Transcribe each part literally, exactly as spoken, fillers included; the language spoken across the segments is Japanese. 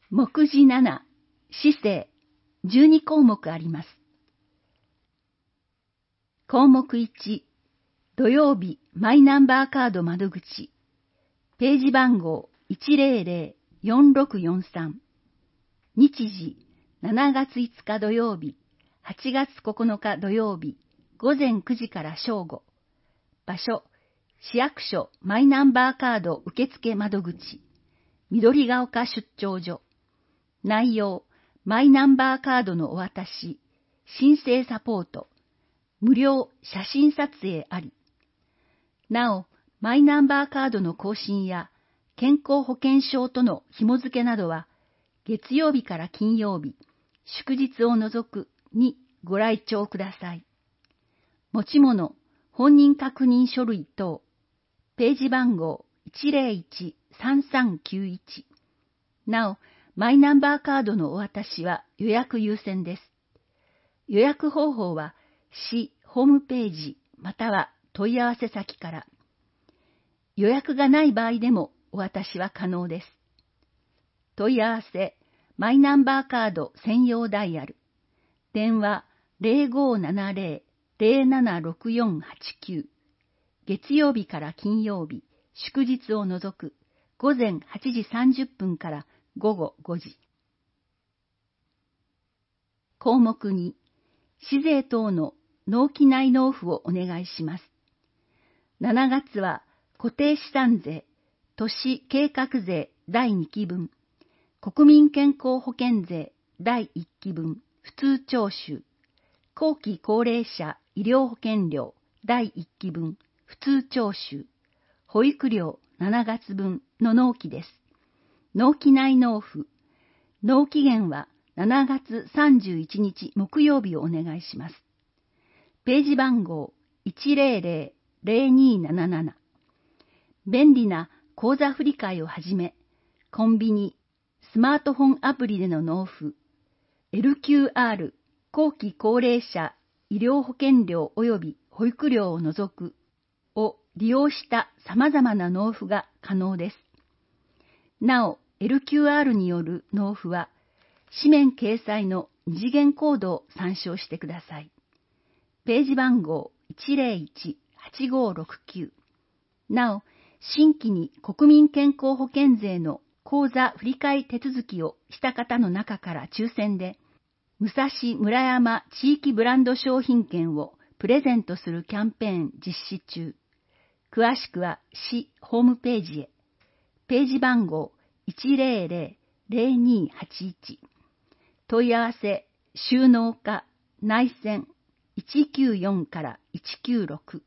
目次なな、市政、じゅうに項目あります。項目いち、土曜日マイナンバーカード窓口、ページ番号 いちまるまるよんろくよんさん、日時しちがついつか土曜日、はちがつここのか土曜日、ごぜんくじから正午、場所、市役所マイナンバーカード受付窓口、緑が丘出張所、内容、マイナンバーカードのお渡し、申請サポート、無料写真撮影あり。なお、マイナンバーカードの更新や健康保険証との紐付けなどは、月曜日から金曜日、祝日を除くにご来庁ください。持ち物、本人確認書類等、ページ番号 いちまるいちさんさんきゅういち。なお、マイナンバーカードのお渡しは予約優先です。予約方法は、市ホームページまたは問い合わせ先から。予約がない場合でもお渡しは可能です。問い合わせ、マイナンバーカード専用ダイヤル。電話 ゼロごーななゼロ ゼロななろくよんはちきゅう。月曜日から金曜日、祝日を除くごぜんはちじさんじゅっぷんからごごごじ。項目に、市税等の納期内納付をお願いします。しちがつは固定資産税、都市計画税だいにきぶん、国民健康保険税だいいっきぶん、普通徴収、後期高齢者医療保険料だいいっきぶん、普通徴収、保育料しちがつぶんの納期です。納期内納付、納期限はしちがつさんじゅういちにち木曜日をお願いします。ページ番号 いちまるまる ゼロにーなななな。便利な口座振替をはじめ、コンビニ、スマートフォンアプリでの納付、エルキューアール、後期高齢者医療保険料及び保育料を除くを利用した様々な納付が可能です。なお、エルキューアール による納付は、紙面掲載の二次元コードを参照してください。ページ番号 いちまるいちはちごろくきゅう。なお、新規に国民健康保険税の口座振替手続きをした方の中から抽選で、武蔵村山地域ブランド商品券をプレゼントするキャンペーン実施中。詳しくは市ホームページへ。ページ番号 いちまるまる ゼロにーはちいち。問い合わせ、収納課、内線いちきゅうよんからいちきゅうろく。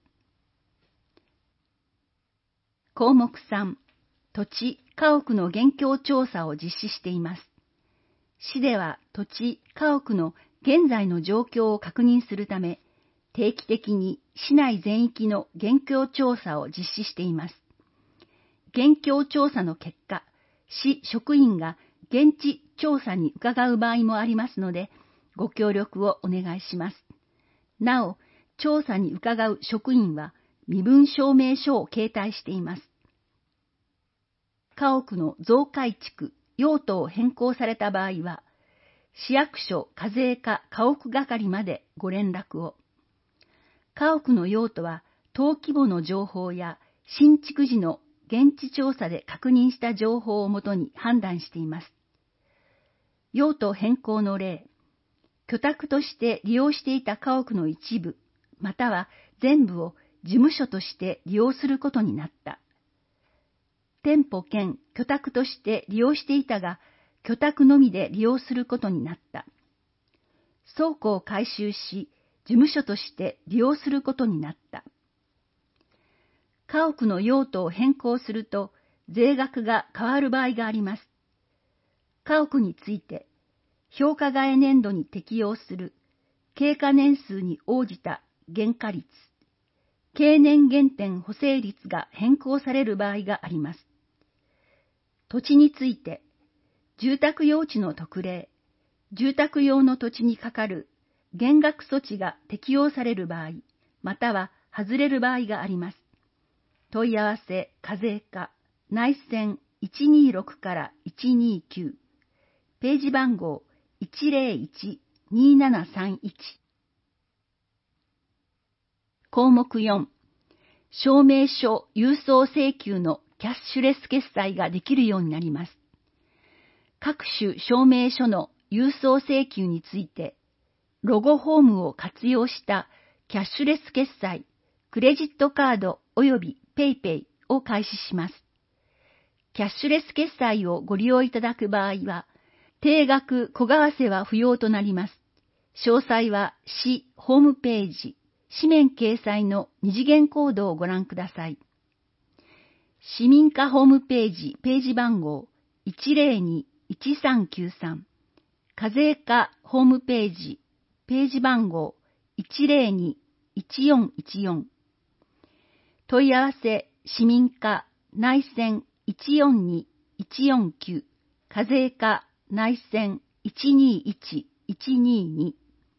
項目さん、土地、家屋の現況調査を実施しています。市では土地、家屋の現在の状況を確認するため、定期的に市内全域の現況調査を実施しています。現況調査の結果、市職員が現地調査に伺う場合もありますので、ご協力をお願いします。なお、調査に伺う職員は身分証明書を携帯しています。家屋の増改築、用途を変更された場合は、市役所課税課家屋係までご連絡を。家屋の用途は、登記簿の情報や新築時の現地調査で確認した情報をもとに判断しています。用途変更の例、居宅として利用していた家屋の一部、または全部を事務所として利用することになった。店舗兼居宅として利用していたが、居宅のみで利用することになった。倉庫を改修し、事務所として利用することになった。家屋の用途を変更すると、税額が変わる場合があります。家屋について、評価外年度に適用する経過年数に応じた原価率、経年減点補正率が変更される場合があります。土地について、住宅用地の特例、住宅用の土地にかかる減額措置が適用される場合、または外れる場合があります。問い合わせ課税課、内線いちにーろくからいちにーきゅう、 ページ番号 いちゼロいちにーななさんいち。項目よん、証明書郵送請求のキャッシュレス決済ができるようになります。各種証明書の郵送請求について、ロゴフォームを活用したキャッシュレス決済、クレジットカード及びペイペイを開始します。キャッシュレス決済をご利用いただく場合は、定額小為替は不要となります。詳細は市ホームページ、紙面掲載の二次元コードをご覧ください。市民課ホームページページ番号 いちゼロにいちさんきゅうさん、課税課ホームページページ番号 いちゼロにいちよんいちよん、問い合わせ市民課内線いちよんにいちよんきゅう、課税課内線いちにいちいちにに。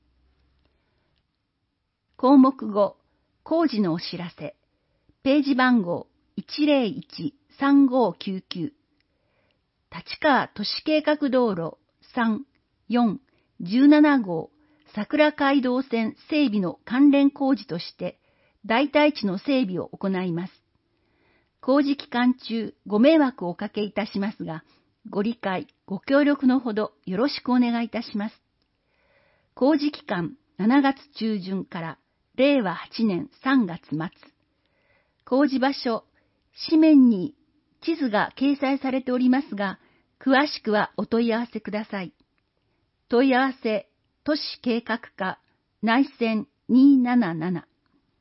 項目ご、工事のお知らせ。ページ番号 いちゼロいちさんごきゅうきゅう。立川都市計画道路さん、よん、じゅうななごう桜街道線整備の関連工事として代替地の整備を行います。工事期間中ご迷惑をおかけいたしますが、ご理解、ご協力のほどよろしくお願いいたします。工事期間しちがつ中旬かられいわはちねんさんがつまつ。工事場所、紙面に地図が掲載されておりますが、詳しくはお問い合わせください。問い合わせ、都市計画課、内線にーなななな。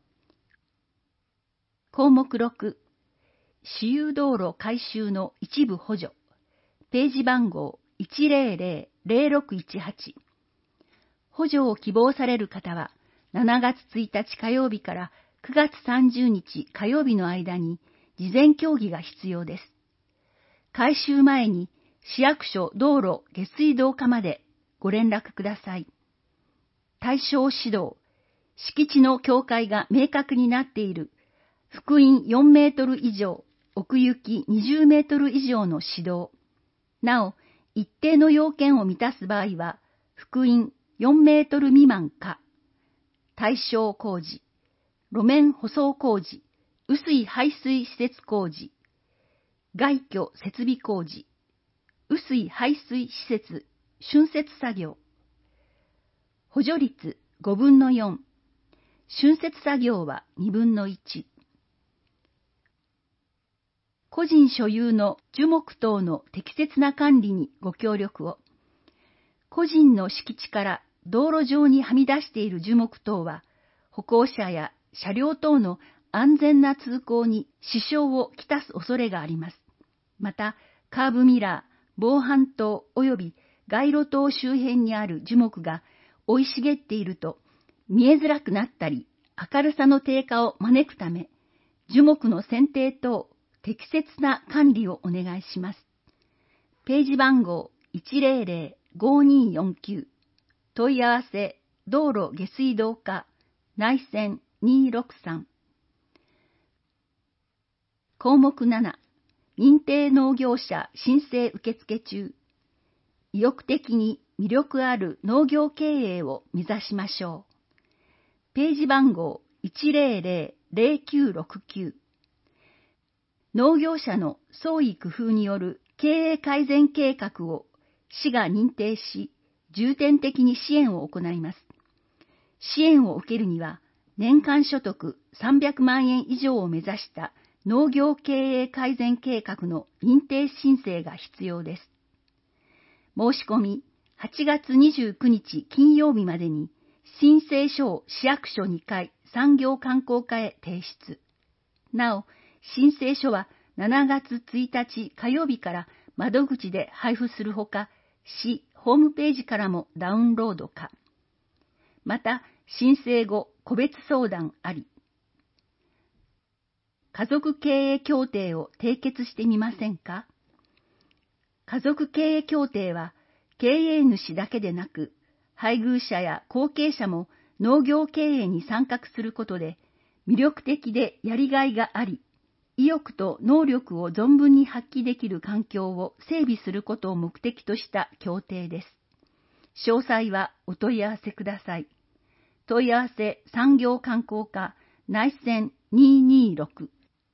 項目ろく、私有道路改修の一部補助。ページ番号 いちゼロゼロゼロろくいちはち。補助を希望される方は、しちがつついたち火曜日からくがつさんじゅうにち火曜日の間に事前協議が必要です。改修前に市役所道路下水道課までご連絡ください。対象指導、敷地の境界が明確になっている、幅員よんメートル以上、奥行きにじゅうメートル以上の指導。なお、一定の要件を満たす場合は、幅員よんメートル未満か、対象工事、路面舗装工事、雨水排水施設工事、外居設備工事、雨水排水施設浚渫作業。補助率ごぶんのよん、浚渫作業はにぶんのいち。個人所有の樹木等の適切な管理にご協力を。個人の敷地から道路上にはみ出している樹木等は、歩行者や車両等の安全な通行に支障をきたす恐れがあります。また、カーブミラー、防犯灯及び街路灯周辺にある樹木が生い茂っていると、見えづらくなったり、明るさの低下を招くため、樹木の剪定等、適切な管理をお願いします。ページ番号 いちゼロゼロごにーよんきゅう。問い合わせ、道路下水道課、内線にーろくさん。項目なな、認定農業者申請受付中。意欲的に魅力ある農業経営を目指しましょう。ページ番号 いちゼロゼロゼロきゅうろくきゅう。農業者の創意工夫による経営改善計画を市が認定し、重点的に支援を行います。支援を受けるには、年間所得さんびゃくまんえん以上を目指した農業経営改善計画の認定申請が必要です。申し込み、はちがつにじゅうくにち金曜日までに、申請書を市役所にかい産業観光課へ提出。なお、申請書はしちがつついたち火曜日から窓口で配布するほか、市ホームページからもダウンロード可。また、申請後、個別相談あり。家族経営協定を締結してみませんか？家族経営協定は、経営主だけでなく、配偶者や後継者も農業経営に参画することで、魅力的でやりがいがあり、 意欲と能力を存分に発揮できる環境を整備することを目的とした協定です。詳細はお問い合わせください。問い合わせ産業観光課内線にーにーろく。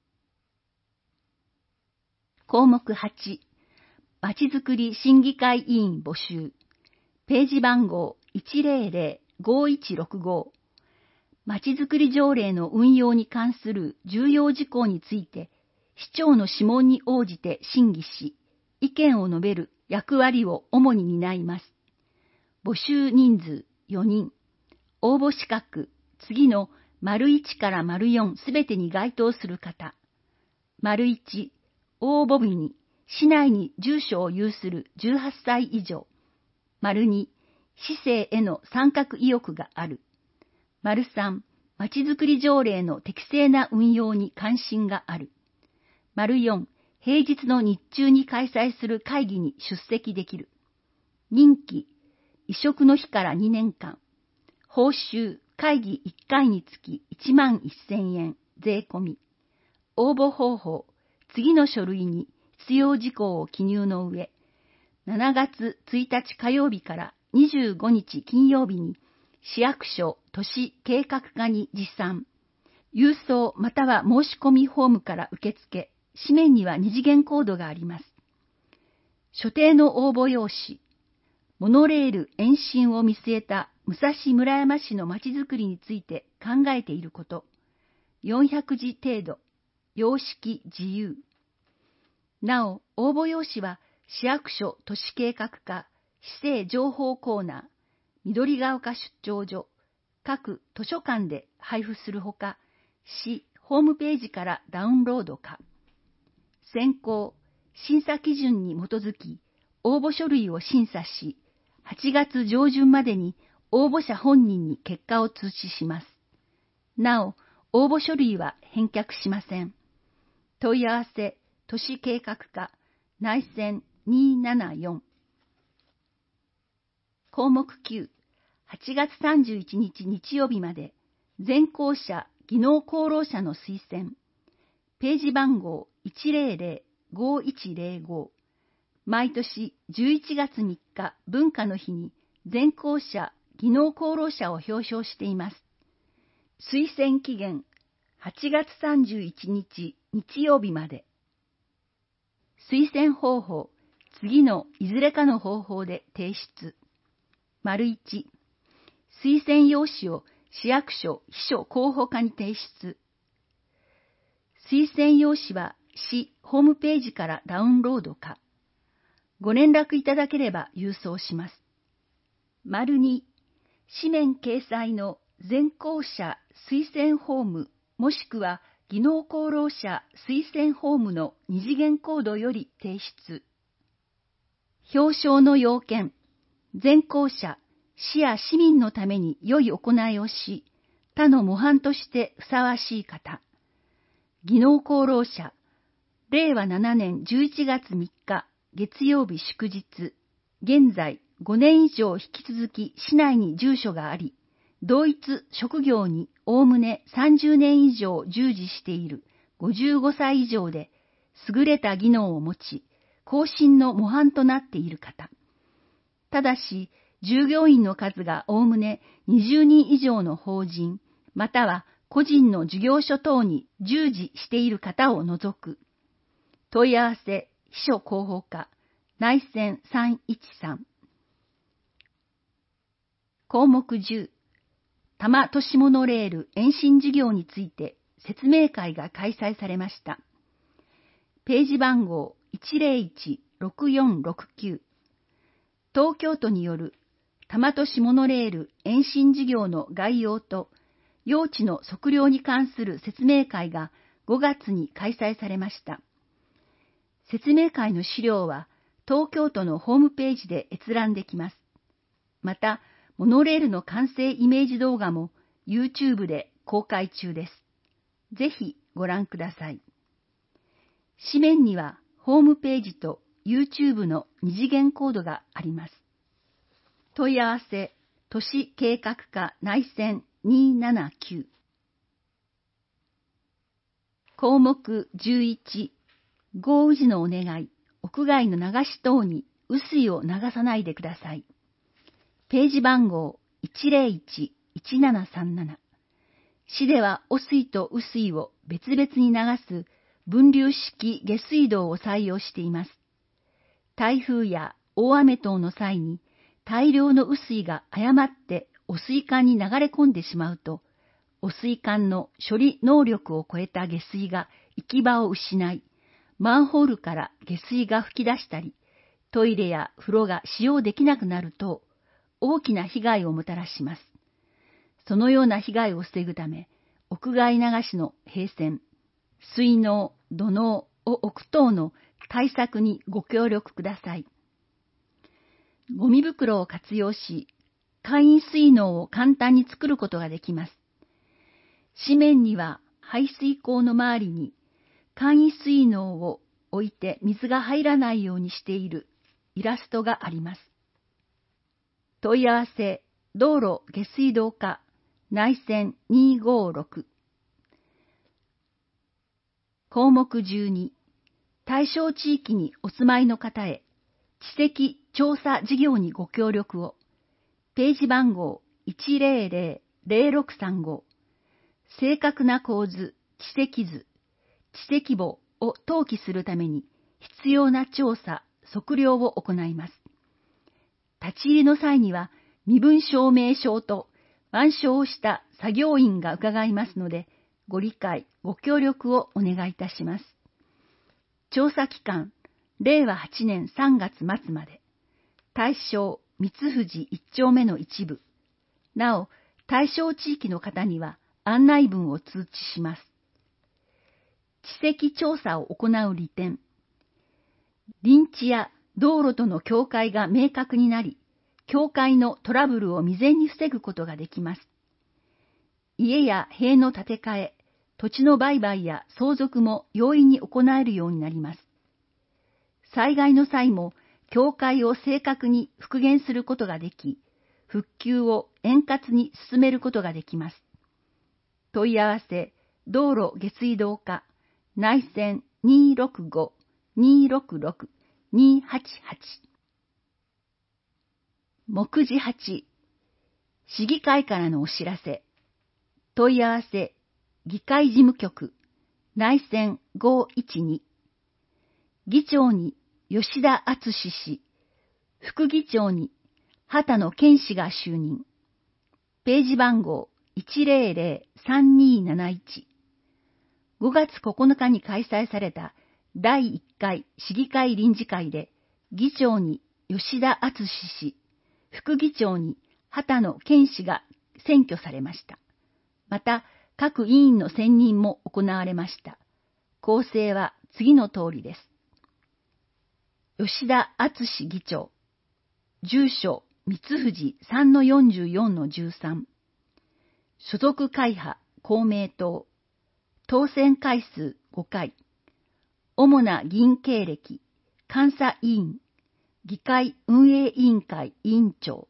項目はち、まちづくり審議会委員募集。ページ番号いちまるまるごいちろくご。まちづくり条例の運用に関する重要事項について、市長の諮問に応じて審議し、意見を述べる役割を主に担います。募集人数よにん。応募資格、次の丸いちから丸よんすべてに該当する方。丸いち、応募日に市内に住所を有するじゅうはっさい以上。丸に、市政への参画意欲がある。丸さん、まちづくり条例の適正な運用に関心がある。丸よん、平日の日中に開催する会議に出席できる。任期、委嘱の日からにねんかん。報酬、会議いっかいにつきいちまんせんえん、税込み。応募方法、次の書類に必要事項を記入の上、しちがつついたち火曜日からにじゅうごにち金曜日に市役所都市計画課に持参。郵送または申し込みフォームから受付、紙面には二次元コードがあります。所定の応募用紙、モノレール延伸を見据えた武蔵村山市のまちづくりについて考えていること。よんひゃくじ程度。様式自由。なお、応募用紙は市役所都市計画課、市政情報コーナー、緑が丘出張所、各図書館で配布するほか、市ホームページからダウンロードか。選考、審査基準に基づき、応募書類を審査し、はちがつ上旬までに応募者本人に結果を通知します。なお、応募書類は返却しません。問い合わせ、都市計画課、内線にーななよん。項目きゅう、はちがつさんじゅういちにち日曜日まで、全校舎、技能功労者の推薦。ページ番号いちまるまるごいちぜろご。毎年じゅういちがつみっか文化の日に全校舎、技能功労者を表彰しています。推薦期限はちがつさんじゅういちにち日曜日まで。推薦方法、次のいずれかの方法で提出。丸いち、推薦用紙を市役所秘書候補課に提出。推薦用紙は市ホームページからダウンロードか。ご連絡いただければ郵送します。丸に、紙面掲載の全校舎推薦フォームもしくは技能功労者推薦フォームの二次元コードより提出。表彰の要件、全校舎、市や市民のために良い行いをし、他の模範としてふさわしい方。技能功労者、れいわななねんじゅういちがつみっか、月曜日祝日、現在ごねん以上引き続き市内に住所があり、同一職業におおむねさんじゅうねん以上従事しているごじゅうごさい以上で、優れた技能を持ち、後進の模範となっている方。ただし、従業員の数がおおむねにじゅうにん以上の法人、または個人の事業所等に従事している方を除く。問い合わせ、秘書広報課、内線さんいちさん。項目じゅう、多摩都市モノレール延伸事業について説明会が開催されました。ページ番号いちまるいちろくよんろくきゅう。東京都による多摩都市モノレール延伸事業の概要と用地の測量に関する説明会がごがつに開催されました。説明会の資料は東京都のホームページで閲覧できます。また、モノレールの完成イメージ動画も YouTube で公開中です。ぜひご覧ください。紙面にはホームページと YouTube の二次元コードがあります。問い合わせ、都市計画課内線にーななきゅう。 項目じゅういち、豪雨時のお願い、屋外の流し等に雨水を流さないでください。ページ番号いちゼロいち いちななさんなな。市では汚水と雨水を別々に流す分流式下水道を採用しています。台風や大雨等の際に大量の雨水が誤って汚水管に流れ込んでしまうと、汚水管の処理能力を超えた下水が行き場を失い、マンホールから下水が噴き出したり、トイレや風呂が使用できなくなると、大きな被害をもたらします。そのような被害を防ぐため、屋外流しの閉栓、水嚢、土嚢を置く等の対策にご協力ください。ゴミ袋を活用し、簡易水嚢を簡単に作ることができます。紙面には排水口の周りに簡易水嚢を置いて水が入らないようにしているイラストがあります。問い合わせ、道路下水道課内線にーごーろく。項目じゅうに、対象地域にお住まいの方へ、地籍調査事業にご協力を、ページ番号いちゼロゼロゼロろくさんご、正確な構図、地籍図、地籍簿を登記するために必要な調査、測量を行います。立ち入りの際には身分証明書と腕章をした作業員が伺いますので、ご理解、ご協力をお願いいたします。調査期間、れいわはちねんさんがつ末まで。対象、三藤一丁目の一部。なお、対象地域の方には案内文を通知します。地籍調査を行う利点。林地や道路との境界が明確になり、境界のトラブルを未然に防ぐことができます。家や塀の建て替え、土地の売買や相続も容易に行えるようになります。災害の際も境界を正確に復元することができ、復旧を円滑に進めることができます。問い合わせ、道路下水道課内線にーろくご にーろくろく にーはちはち。目次はち、市議会からのお知らせ。問い合わせ、議会事務局内線ごいちに。議長に吉田敦氏、副議長に畑野健氏が就任。ページ番号いちゼロゼロさんにーなないち。ごがつここのかに開催されただいいっかい市議会臨時会で、議長に吉田敦氏、副議長に畑野健氏が選挙されました。また、各委員の選任も行われました。構成は次の通りです。吉田敦議長。住所、三藤 さんのよんじゅうよんのじゅうさん。所属会派、公明党。当選回数ごかい。主な議員経歴、監査委員、議会運営委員会委員長。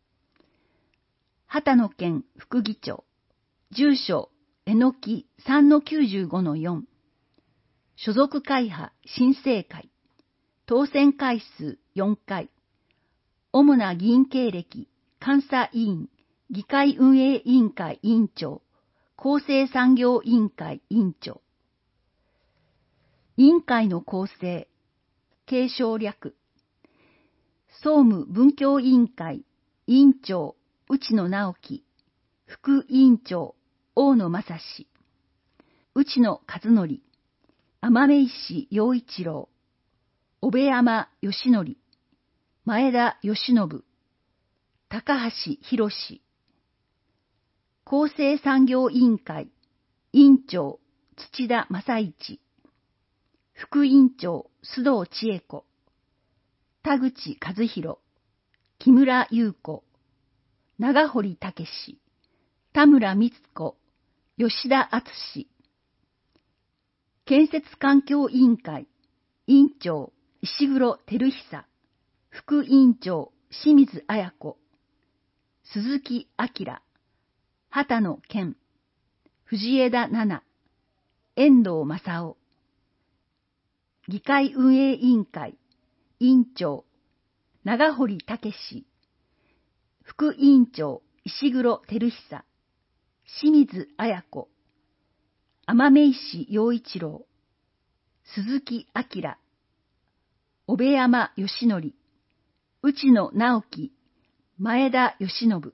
畑野健副議長。住所、えのき さんのきゅうじゅうごのよん。所属会派、新生会。当選回数よんかい。主な議員経歴、監査委員、議会運営委員会委員長、厚生産業委員会委員長。委員会の構成、継承略。総務文教委員会委員長、内野直樹、副委員長、大野正史、内野和則、天目石陽一郎、小部山義則、前田義信、高橋博史。厚生産業委員会委員長、土田正一、副委員長、須藤千恵子、田口和弘、木村優子、長堀武史、田村光子、吉田敦。建設環境委員会委員長、石黒照久、副委員長、清水彩子、鈴木明、畑野健、藤枝奈々、 遠藤正夫。議会運営委員会委員長長堀武史。副委員長石黒照久。清水綾子。天目石陽一郎。鈴木明。小部山義則。内野直樹。前田義信。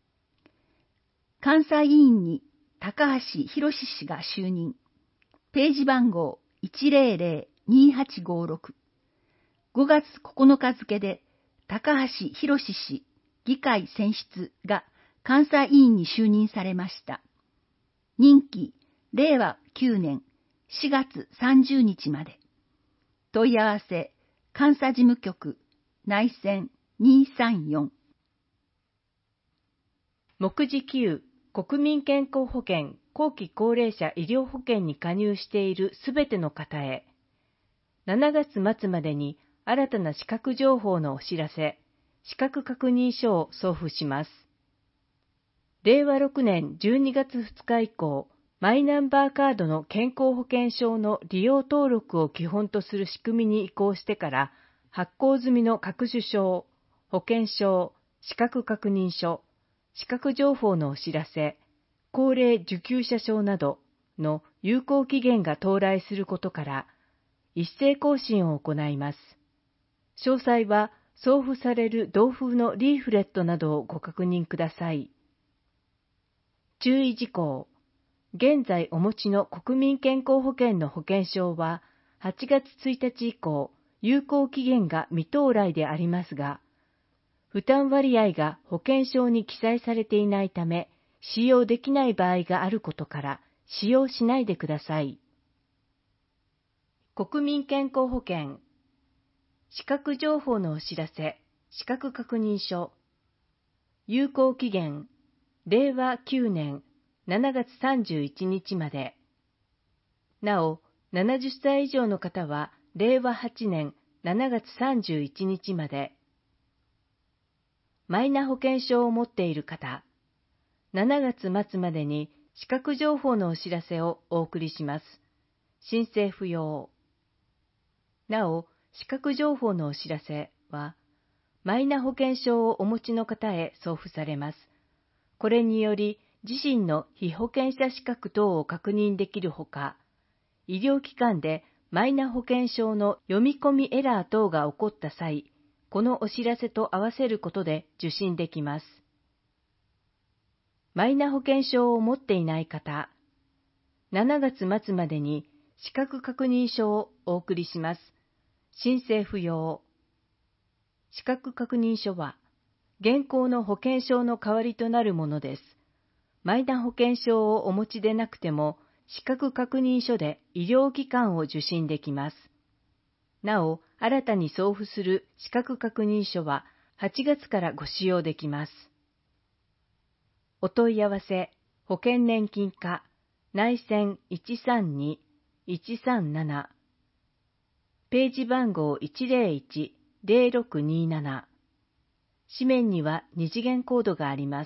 監査委員に高橋博氏が就任。ページ番号 いちゼロゼロにーはちごろく。ごがつここのか付で高橋博氏議会選出が監査委員に就任されました。任期れいわきゅうねんしがつさんじゅうにちまで。問い合わせ監査事務局内線にーさんよん。 目次きゅう国民健康保険後期高齢者医療保険に加入しているすべての方へ、しちがつまつまでに新たな資格情報のお知らせ、資格確認書を送付します。れいわろくねんじゅうにがつふつか以降、マイナンバーカードの健康保険証の利用登録を基本とする仕組みに移行してから発行済みの各種証、保険証、資格確認書、資格情報のお知らせ、高齢受給者証などの有効期限が到来することから、一斉更新を行います。詳細は送付される同封のリーフレットなどをご確認ください。注意事項。現在お持ちの国民健康保険の保険証は、はちがつついたち以降、有効期限が未到来でありますが、負担割合が保険証に記載されていないため、使用できない場合があることから、使用しないでください。国民健康保険資格情報のお知らせ、資格確認書。有効期限、れいわきゅうねんしちがつさんじゅういちにちまで。なお、ななじゅっさい以上の方は、れいわはちねんしちがつさんじゅういちにちまで。マイナ保険証を持っている方、しちがつまつまでに資格情報のお知らせをお送りします。申請不要。なお、資格情報のお知らせは、マイナ保険証をお持ちの方へ送付されます。これにより、自身の被保険者資格等を確認できるほか、医療機関でマイナ保険証の読み込みエラー等が起こった際、このお知らせと合わせることで受診できます。マイナ保険証を持っていない方、しちがつまつまでに資格確認書をお送りします。申請不要。資格確認書は、現行の保険証の代わりとなるものです。マイナ保険証をお持ちでなくても、資格確認書で医療機関を受診できます。なお、新たに送付する資格確認書ははちがつからご使用できます。お問い合わせ、保険年金課、内線 いちさんにーいちさんなな、ページ番号 いちゼロいちゼロろくにーなな、紙面にはに次元コードがあります。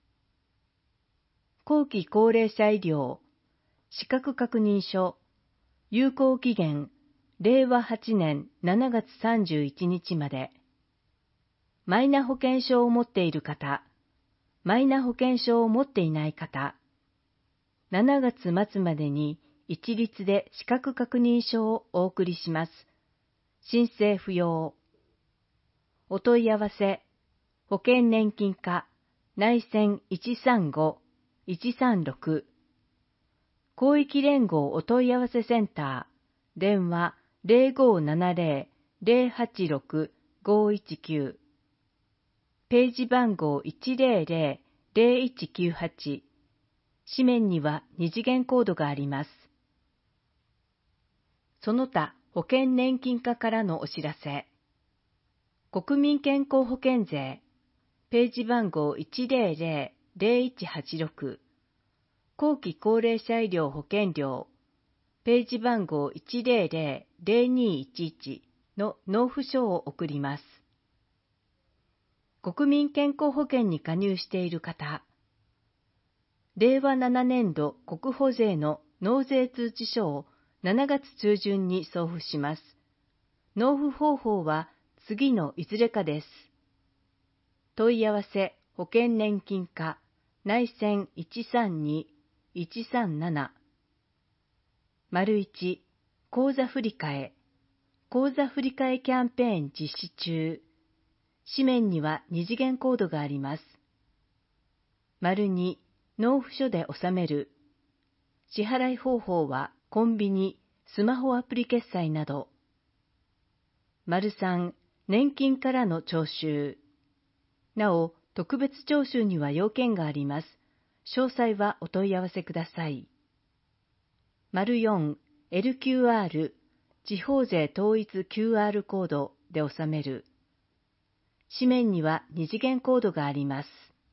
後期高齢者医療、資格確認書、有効期限、れいわはちねんしちがつさんじゅういちにちまで。マイナ保険証を持っている方、マイナ保険証を持っていない方、しちがつまつまでに一律で資格確認書をお送りします。申請不要。お問い合わせ、保険年金課、内線 いちさんごーいちさんろく、広域連合お問い合わせセンター、電話 ゼロごーななゼロ ゼロはちろく ごーいちきゅう、ページ番号 いちゼロゼロ ゼロいちきゅうはち、紙面にはに次元コードがあります。その他保険年金課からのお知らせ。国民健康保険税、ページ番号 いちゼロゼロ ゼロいちはちろく、後期高齢者医療保険料、ページ番号 いちゼロゼロ ゼロにいちいち の納付書を送ります。国民健康保険に加入している方、れいわななねんど国保税の納税通知書をしちがつ中旬に送付します。納付方法は次のいずれかです。問い合わせ保険年金課内線 いちさんにーいちさんなな いち口座振替口座振替キャンペーン実施中。紙面には二次元コードがあります。に納付書で納める。支払い方法はコンビニ、スマホアプリ決済など。さん年金からの徴収。なお、特別徴収には要件があります。詳細はお問い合わせください。よんエルキューアール 地方税統一 キューアール コードで納める。紙面には二次元コードがあります。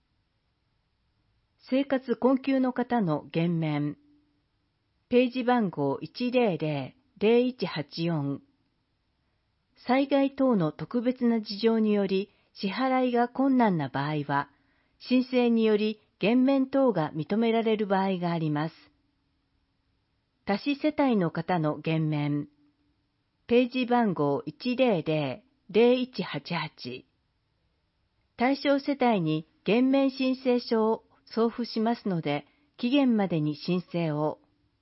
生活困窮の方の減免。ページ番号 いちぜろぜろぜろいちはちよん。災害等の特別な事情により支払いが困難な場合は、申請により減免等が認められる場合があります。多子世帯の方の減免。ページ番号 いちぜろぜろぜろいちはちはち。対象世帯に減免申請書を送付しますので、期限までに申請を。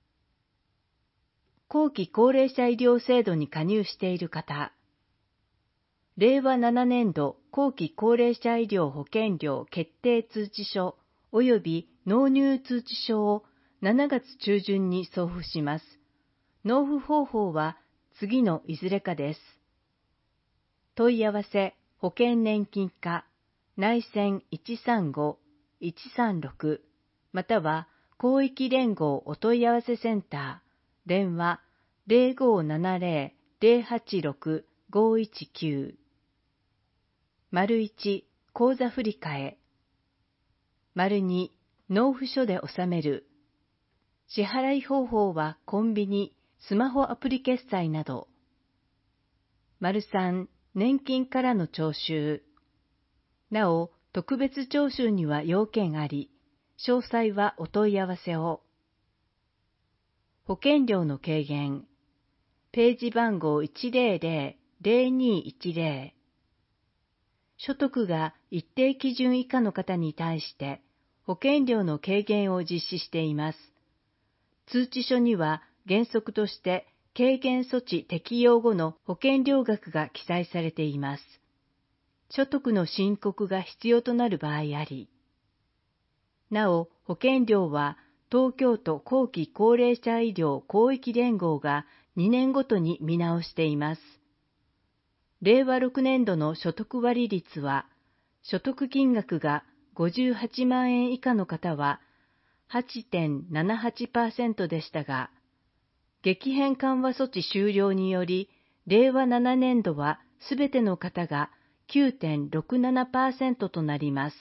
後期高齢者医療制度に加入している方。れいわななねんど後期高齢者医療保険料決定通知書及び納入通知書をしちがつ中旬に送付します。納付方法は次のいずれかです。問い合わせ保険年金課内線 いちさんごーいちさんろく または広域連合お問い合わせセンター電話 ゼロごーななゼロ ゼロはちろく ごいちきゅう。いち口座振替。に納付書で納める。支払い方法はコンビニ、スマホアプリ決済など。さん年金からの徴収。なお、特別徴収には要件あり、詳細はお問い合わせを。保険料の軽減。ページ番号 いちぜろぜろぜろにいちぜろ。所得が一定基準以下の方に対して保険料の軽減を実施しています。通知書には原則として軽減措置適用後の保険料額が記載されています。所得の申告が必要となる場合あり。なお、保険料は東京都後期高齢者医療広域連合がにねんごとに見直しています。れいわろくねんどの所得割率は、所得金額がごじゅうはちまんえん以下の方は はちてんななはちパーセント でしたが、激変緩和措置終了により、れいわななねんどはすべての方が きゅうてんろくななパーセント となります。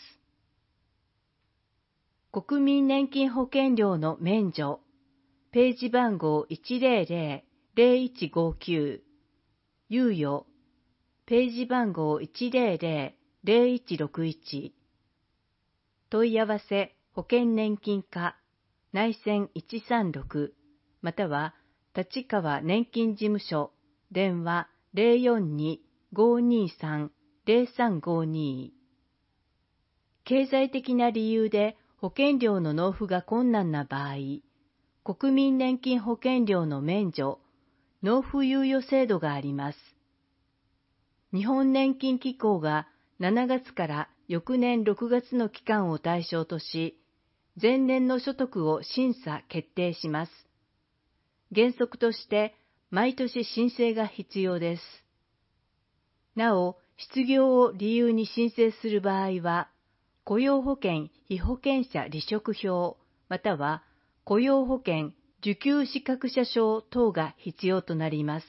国民年金保険料の免除。ページ番号 いちぜろぜろぜろいちごきゅう。猶予。ページ番号 いちぜろぜろぜろいちろくいち。問い合わせ保険年金課内線いちさんろくまたは立川年金事務所電話 ゼロよんにーごーにーさん ゼロさんごーにー。経済的な理由で保険料の納付が困難な場合、国民年金保険料の免除、納付猶予制度があります。日本年金機構がしちがつから翌年ろくがつの期間を対象とし、前年の所得を審査決定します。原則として毎年申請が必要です。なお、失業を理由に申請する場合は、雇用保険被保険者離職票または雇用保険受給資格者証等が必要となります。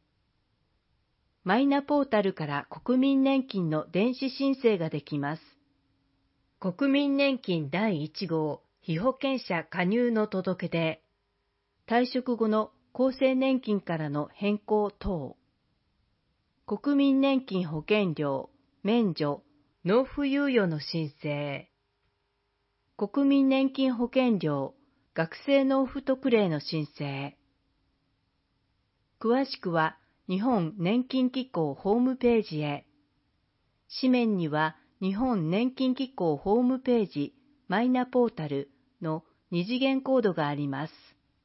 マイナポータルから国民年金の電子申請ができます。国民年金だいいち号被保険者加入の届け出、退職後の厚生年金からの変更等、国民年金保険料免除納付猶予の申請、国民年金保険料学生納付特例の申請。詳しくは日本年金機構ホームページへ。紙面には日本年金機構ホームページマイナポータルの二次元コードがあります。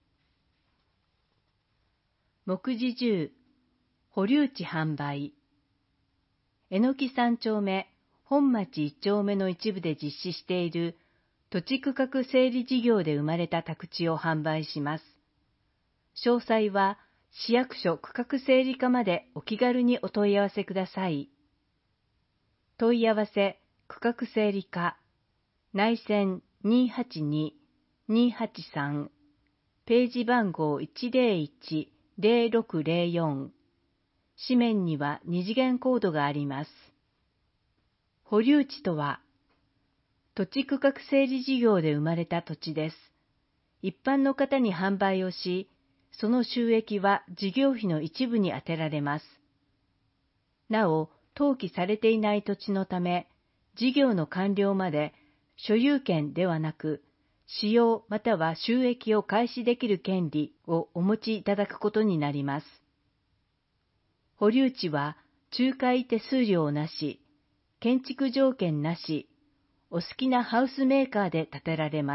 目次じゅう、保留地販売。えのきさん丁目、本町いち丁目の一部で実施している土地区画整理事業で生まれた宅地を販売します。詳細は市役所区画整理課までお気軽にお問い合わせください。問い合わせ区画整理課内線 にーはちにーにーはちさん ページ番号 いちゼロいちゼロろくゼロよん。紙面には二次元コードがあります。保留地とは、土地区画整理事業で生まれた土地です。一般の方に販売をし、その収益は事業費の一部に充てられます。なお、登記されていない土地のため、事業の完了まで所有権ではなく、使用または収益を開始できる権利をお持ちいただくことになります。保留地は仲介手数料なし、建築条件なし、お好きなハウスメーカーで建てられます。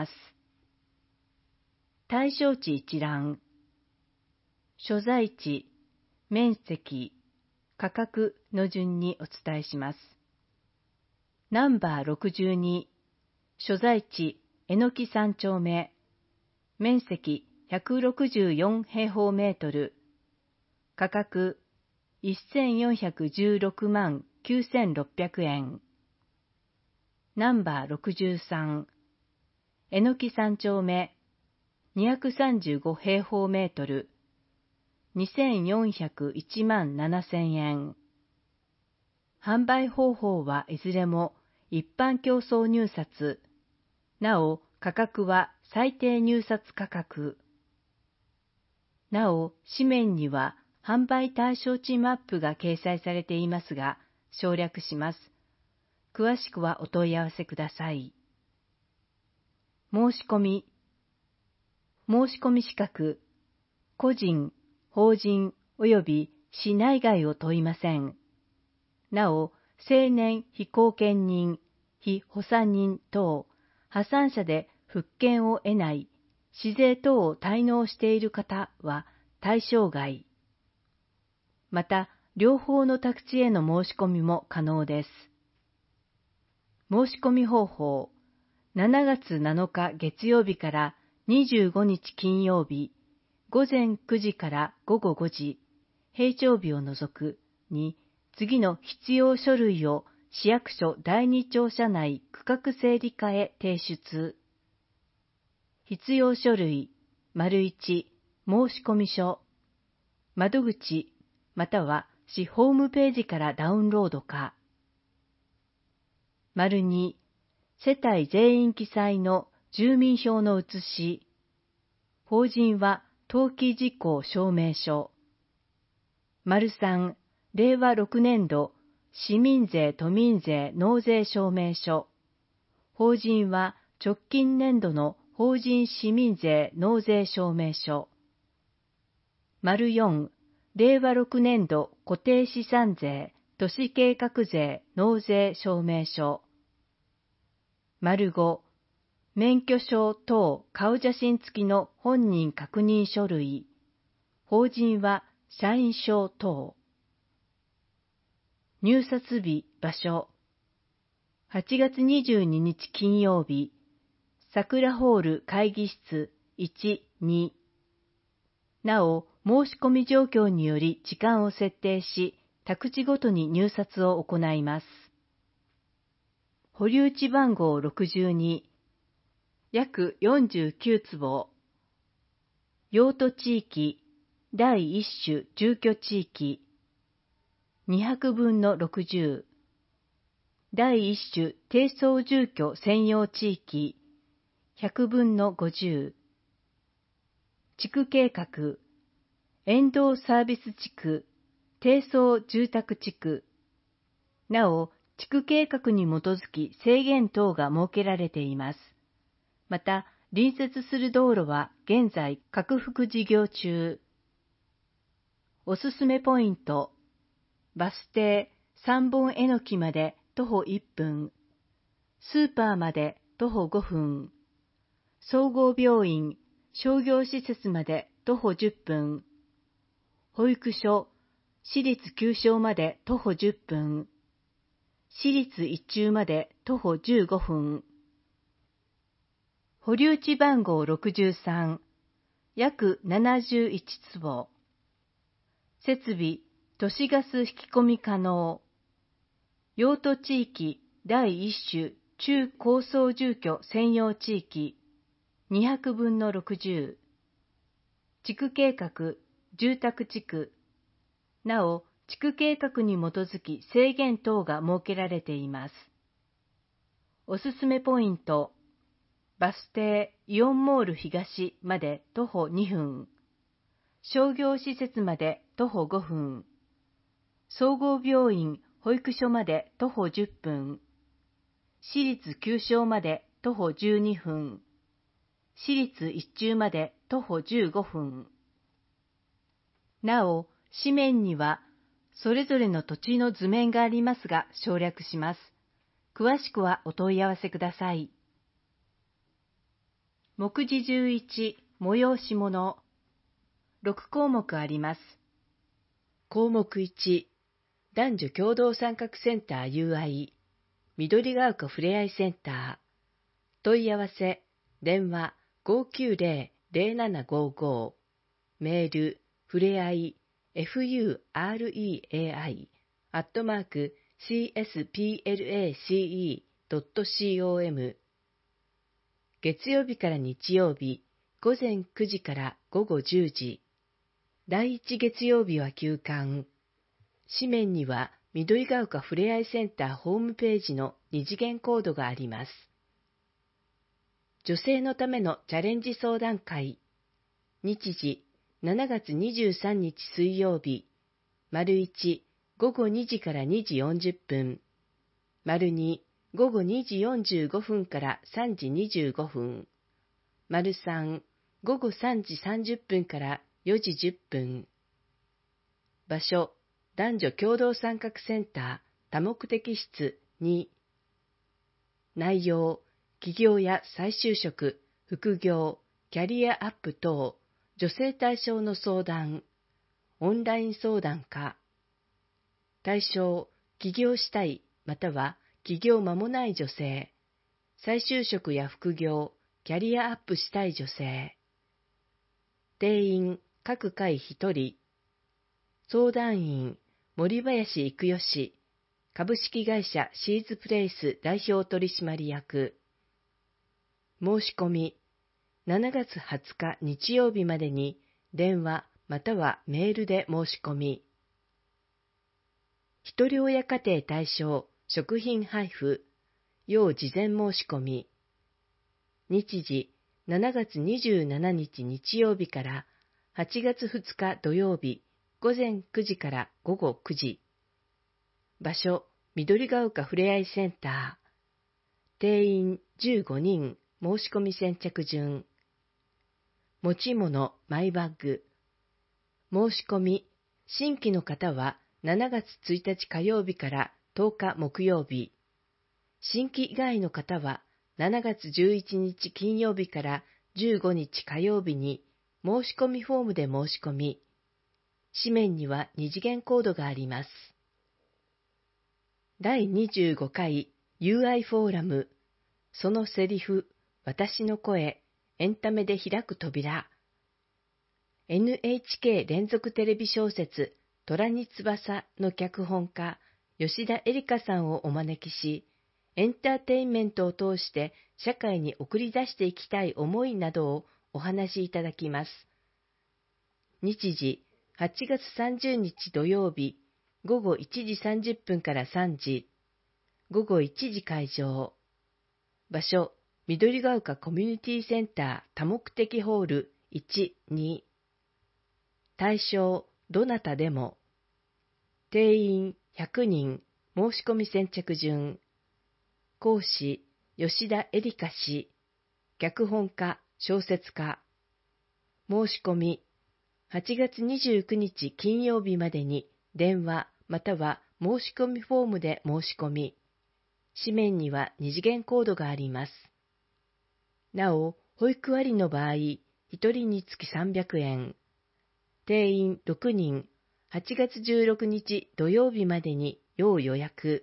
対象地一覧。所在地、面積、価格の順にお伝えします。ナンバーろくじゅうに、所在地、えのきさん丁目、面積ひゃくろくじゅうよん平方メートル、価格せんよんひゃくじゅうろくまんきゅうせんろっぴゃくえん。ナンバーろくじゅうさん、えのきさん丁目、にひゃくさんじゅうご平方メートル、にせんよんひゃくいちまんななせんえん。販売方法はいずれも一般競争入札。なお、価格は最低入札価格。なお、紙面には販売対象地マップが掲載されていますが、省略します。詳しくはお問い合わせください。申し込み。申し込み資格。個人、法人及び市内外を問いません。なお、青年非後見人、非補佐人等、破産者で復権を得ない、市税等を滞納している方は対象外。また、両方の宅地への申し込みも可能です。申し込み方法。しちがつなのか月曜日からにじゅうごにち金曜日、午前くじから午後ごじ、平常日を除くに、次の必要書類を市役所だいに庁舎内区画整理課へ提出。必要書類、丸いち、申込書。窓口、または市ホームページからダウンロードか。丸に、世帯全員記載の住民票の写し。法人は登記事項証明書。丸さん、れいわろくねんど市民税都民税納税証明書。法人は直近年度の法人市民税納税証明書。丸よん、れいわろくねんど固定資産税都市計画税納税証明書。丸ご、免許証等顔写真付きの本人確認書類。法人は社員証等。入札日、場所。はちがつにじゅうににち金曜日、桜ホール会議室いち、に。なお、申し込み状況により時間を設定し、宅地ごとに入札を行います。保留地番号ろくじゅうに、約よんじゅうきゅうつぼ。用途地域、だいいっ種住居地域、にひゃくぶんのろくじゅう。だいいっ種低層住居専用地域、ひゃくぶんのごじゅう。地区計画、沿道サービス地区、低層住宅地区。なお、地区計画に基づき制限等が設けられています。また、 隣接する道路は現在拡幅事業中。おすすめポイント。バス停三本えのきまで徒歩いっぷん。スーパーまで徒歩ごふん。総合病院、商業施設まで徒歩じゅっぷん。保育所、私立旧小まで徒歩じゅっぷん。私立一中まで徒歩じゅうごふん。保留地番号ろくじゅうさん、約ななじゅういちつぼ。設備、都市ガス引き込み可能。用途地域だいいっ種中高層住居専用地域にひゃくぶんのろくじゅう。地区計画、住宅地区。なお、地区計画に基づき制限等が設けられています。おすすめポイント。バス停イオンモール東まで徒歩にふん。商業施設まで徒歩ごふん。総合病院、保育所まで徒歩じゅっぷん。私立旧小まで徒歩じゅうにふん。私立一中まで徒歩じゅうごふん。なお、紙面にはそれぞれの土地の図面がありますが省略します。詳しくはお問い合わせください。目次じゅういち、催し物。ろくこうもくあります。項目いち、男女共同参画センター ユーアイ、緑が丘ふれあいセンター。問い合わせ、電話 ごーきゅうぜろ ぜろななごーごー、メール、ふれあい、フュレアイ、アットマーク、シーエスピーエルエーシーイードットコム。月曜日から日曜日、午前くじから午後じゅうじ。だいいち月曜日は休館。紙面には緑が丘ふれあいセンターホームページの二次元コードがあります。女性のためのチャレンジ相談会。日時、しちがつにじゅうさんにち水曜日。丸いち、午後にじからにじよんじゅっぷん。丸に、午後にじよんじゅうごふんからさんじにじゅうごふん。丸さん、午後さんじさんじゅっぷんからよじじゅっぷん。場所、男女共同参画センター多目的室に。内容、起業や再就職、副業、キャリアアップ等、女性対象の相談。オンライン相談か。対象、起業したい、または起業間もない女性。再就職や副業、キャリアアップしたい女性。定員、各回ひとり。相談員、森林育代氏、株式会社シーズプレイス代表取締役。申し込み、しちがつはつか日曜日までに電話またはメールで申し込み。ひとり親家庭対象食品配布、要事前申し込み。日時、しちがつにじゅうしちにち日曜日からはちがつふつか土曜日、午前くじから午後くじ。場所、緑が丘ふれあいセンター。定員じゅうごにん、申し込み先着順。持ち物、マイバッグ。申し込み、新規の方はしちがつついたち火曜日からとおか木曜日。新規以外の方はしちがつじゅういちにち金曜日からじゅうごにち火曜日に申し込みフォームで申し込み。紙面には二次元コードがあります。だいにじゅうごかい ユーアイ フォーラム、そのセリフ、私の声、エンタメで開く扉。エヌエイチケー 連続テレビ小説、虎に翼の脚本家、吉田絵里香さんをお招きし、エンターテインメントを通して社会に送り出していきたい思いなどをお話しいただきます。日時、はちがつさんじゅうにち土曜日、ごごいちじさんじゅっぷんからさんじ。ごごいちじ会場。場所、緑が丘コミュニティセンター多目的ホールいち、に。対象、どなたでも。定員ひゃくにん、申し込み先着順。講師、吉田絵里香氏。 脚本家、小説家。申し込み、はちがつにじゅうくにち金曜日までに電話または申し込みフォームで申し込み、紙面には二次元コードがあります。なお、保育ありの場合、ひとりにつきさんびゃくえん。定員ろくにん、はちがつじゅうろくにち土曜日までに要予約。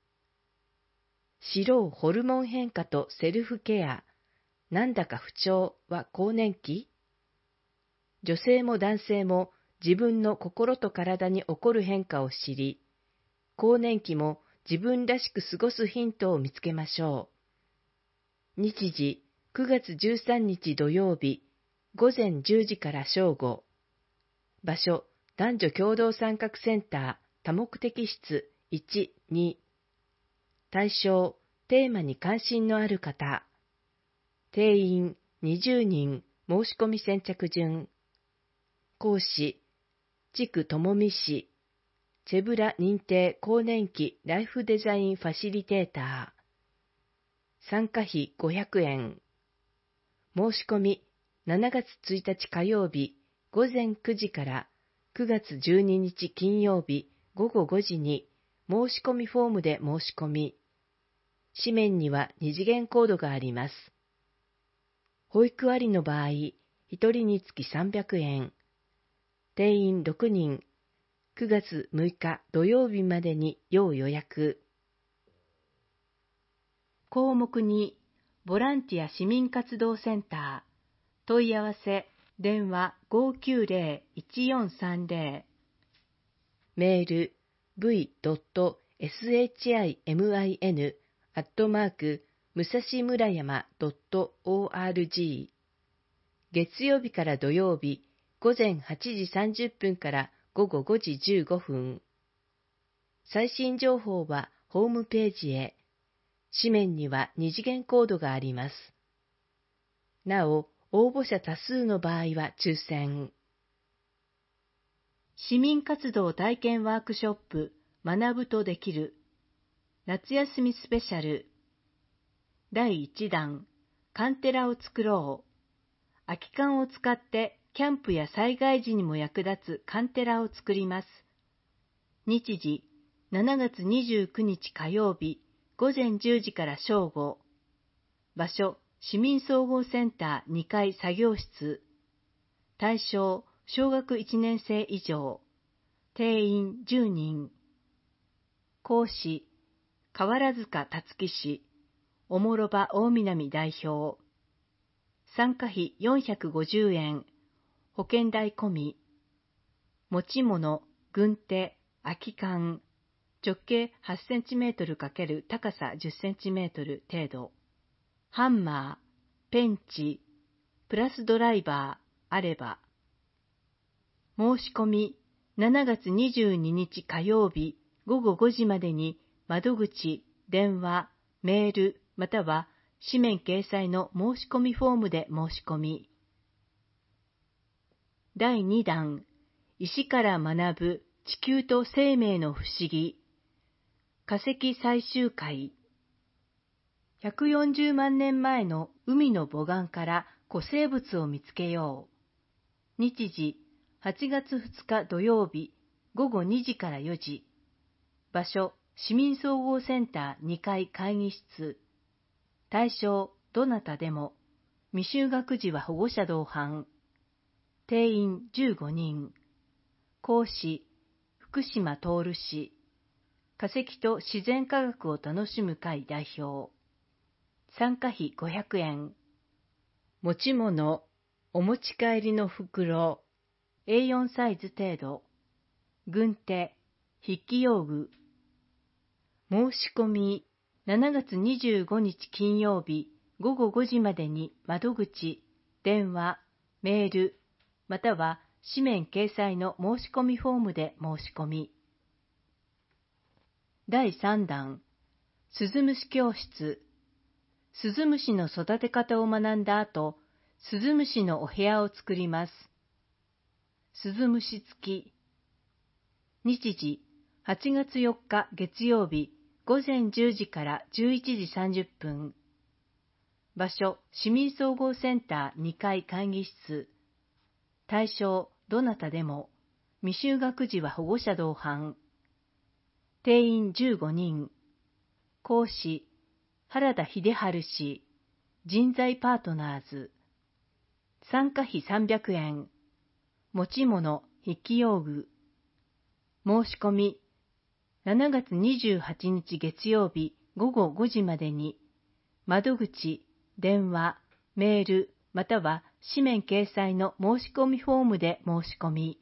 知ろうホルモン変化とセルフケア、なんだか不調は更年期？女性も男性も自分の心と体に起こる変化を知り、更年期も自分らしく過ごすヒントを見つけましょう。日時、くがつじゅうさんにち土曜日、ごぜんじゅうじから正午。場所、男女共同参画センター多目的室いち、に。対象、テーマに関心のある方。定員にじゅうにん、申し込み先着順。講師、地区ともみ市、チェブラ認定更年期ライフデザインファシリテーター。参加費ごひゃくえん。申し込み、しちがつついたち火曜日、ごぜんくじからくがつじゅうににち金曜日、ごごごじに申し込みフォームで申し込み、紙面には二次元コードがあります。保育ありの場合、ひとりにつきさんびゃくえん。定員ろくにん、くがつむいか土曜日までに要予約。 項目に、ボランティア市民活動センター、問い合わせ、電話 ごーきゅうぜろ いちよんさんぜろ。 メール ブイドットエスエイチアイエムアイエヌ アットマーク武蔵村山 ドットオーアールジー。月曜日から土曜日、ごぜんはちじさんじゅっぷんからごごごじじゅうごふん。最新情報はホームページへ。紙面には二次元コードがあります。なお、応募者多数の場合は抽選。 市民活動体験ワークショップ学ぶとできる夏休みスペシャルだいいちだんカンテラを作ろう。空き缶を使ってキャンプや災害時にも役立つカンテラを作ります。日時、しちがつにじゅうくにち火曜日、ごぜんじゅうじから正午。場所、市民総合センターにかい作業室。対象、小学いちねんせい以上。定員じゅうにん。講師、河原塚辰樹氏、おもろば大南代表。参加費よんひゃくごじゅうえん。保険代込み。持ち物、軍手、空き缶。直径はちセンチメートル×高さじゅっセンチメートル程度。ハンマー、ペンチ、プラスドライバーあれば。申し込み、しちがつにじゅうににち火曜日ごごごじまでに窓口、電話、メールまたは紙面掲載の申し込みフォームで申し込み。だいにだん、石から学ぶ地球と生命の不思議。化石採集会。ひゃくよんじゅうまんねんまえの海の母岸から古生物を見つけよう。日時、はちがつふつか土曜日、ごごにじからよじ。場所、市民総合センターにかい会議室。対象、どなたでも。未就学児は保護者同伴。定員じゅうごにん。講師、福島徹氏。化石と自然科学を楽しむ会代表。参加費ごひゃくえん。持ち物、お持ち帰りの袋、エーよん サイズ程度。軍手、筆記用具。申し込み、しちがつにじゅうごにち金曜日ごごごじまでに窓口、電話、メール、または紙面掲載の申し込みフォームで申し込み。だいさんだん、スズムシ教室。スズムシの育て方を学んだ後、スズムシのお部屋を作ります。スズムシ付き。日時、はちがつよっか月曜日、ごぜんじゅうじからじゅういちじさんじゅっぷん。 場所、市民総合センターにかい会議室。対象、どなたでも。未就学児は保護者同伴。定員じゅうごにん。講師、原田秀治氏。人材パートナーズ。参加費さんびゃくえん。持ち物、筆記用具。申し込み、しちがつにじゅうはちにち月曜日ごごごじまでに、窓口、電話、メール、または紙面掲載の申し込みフォームで申し込み。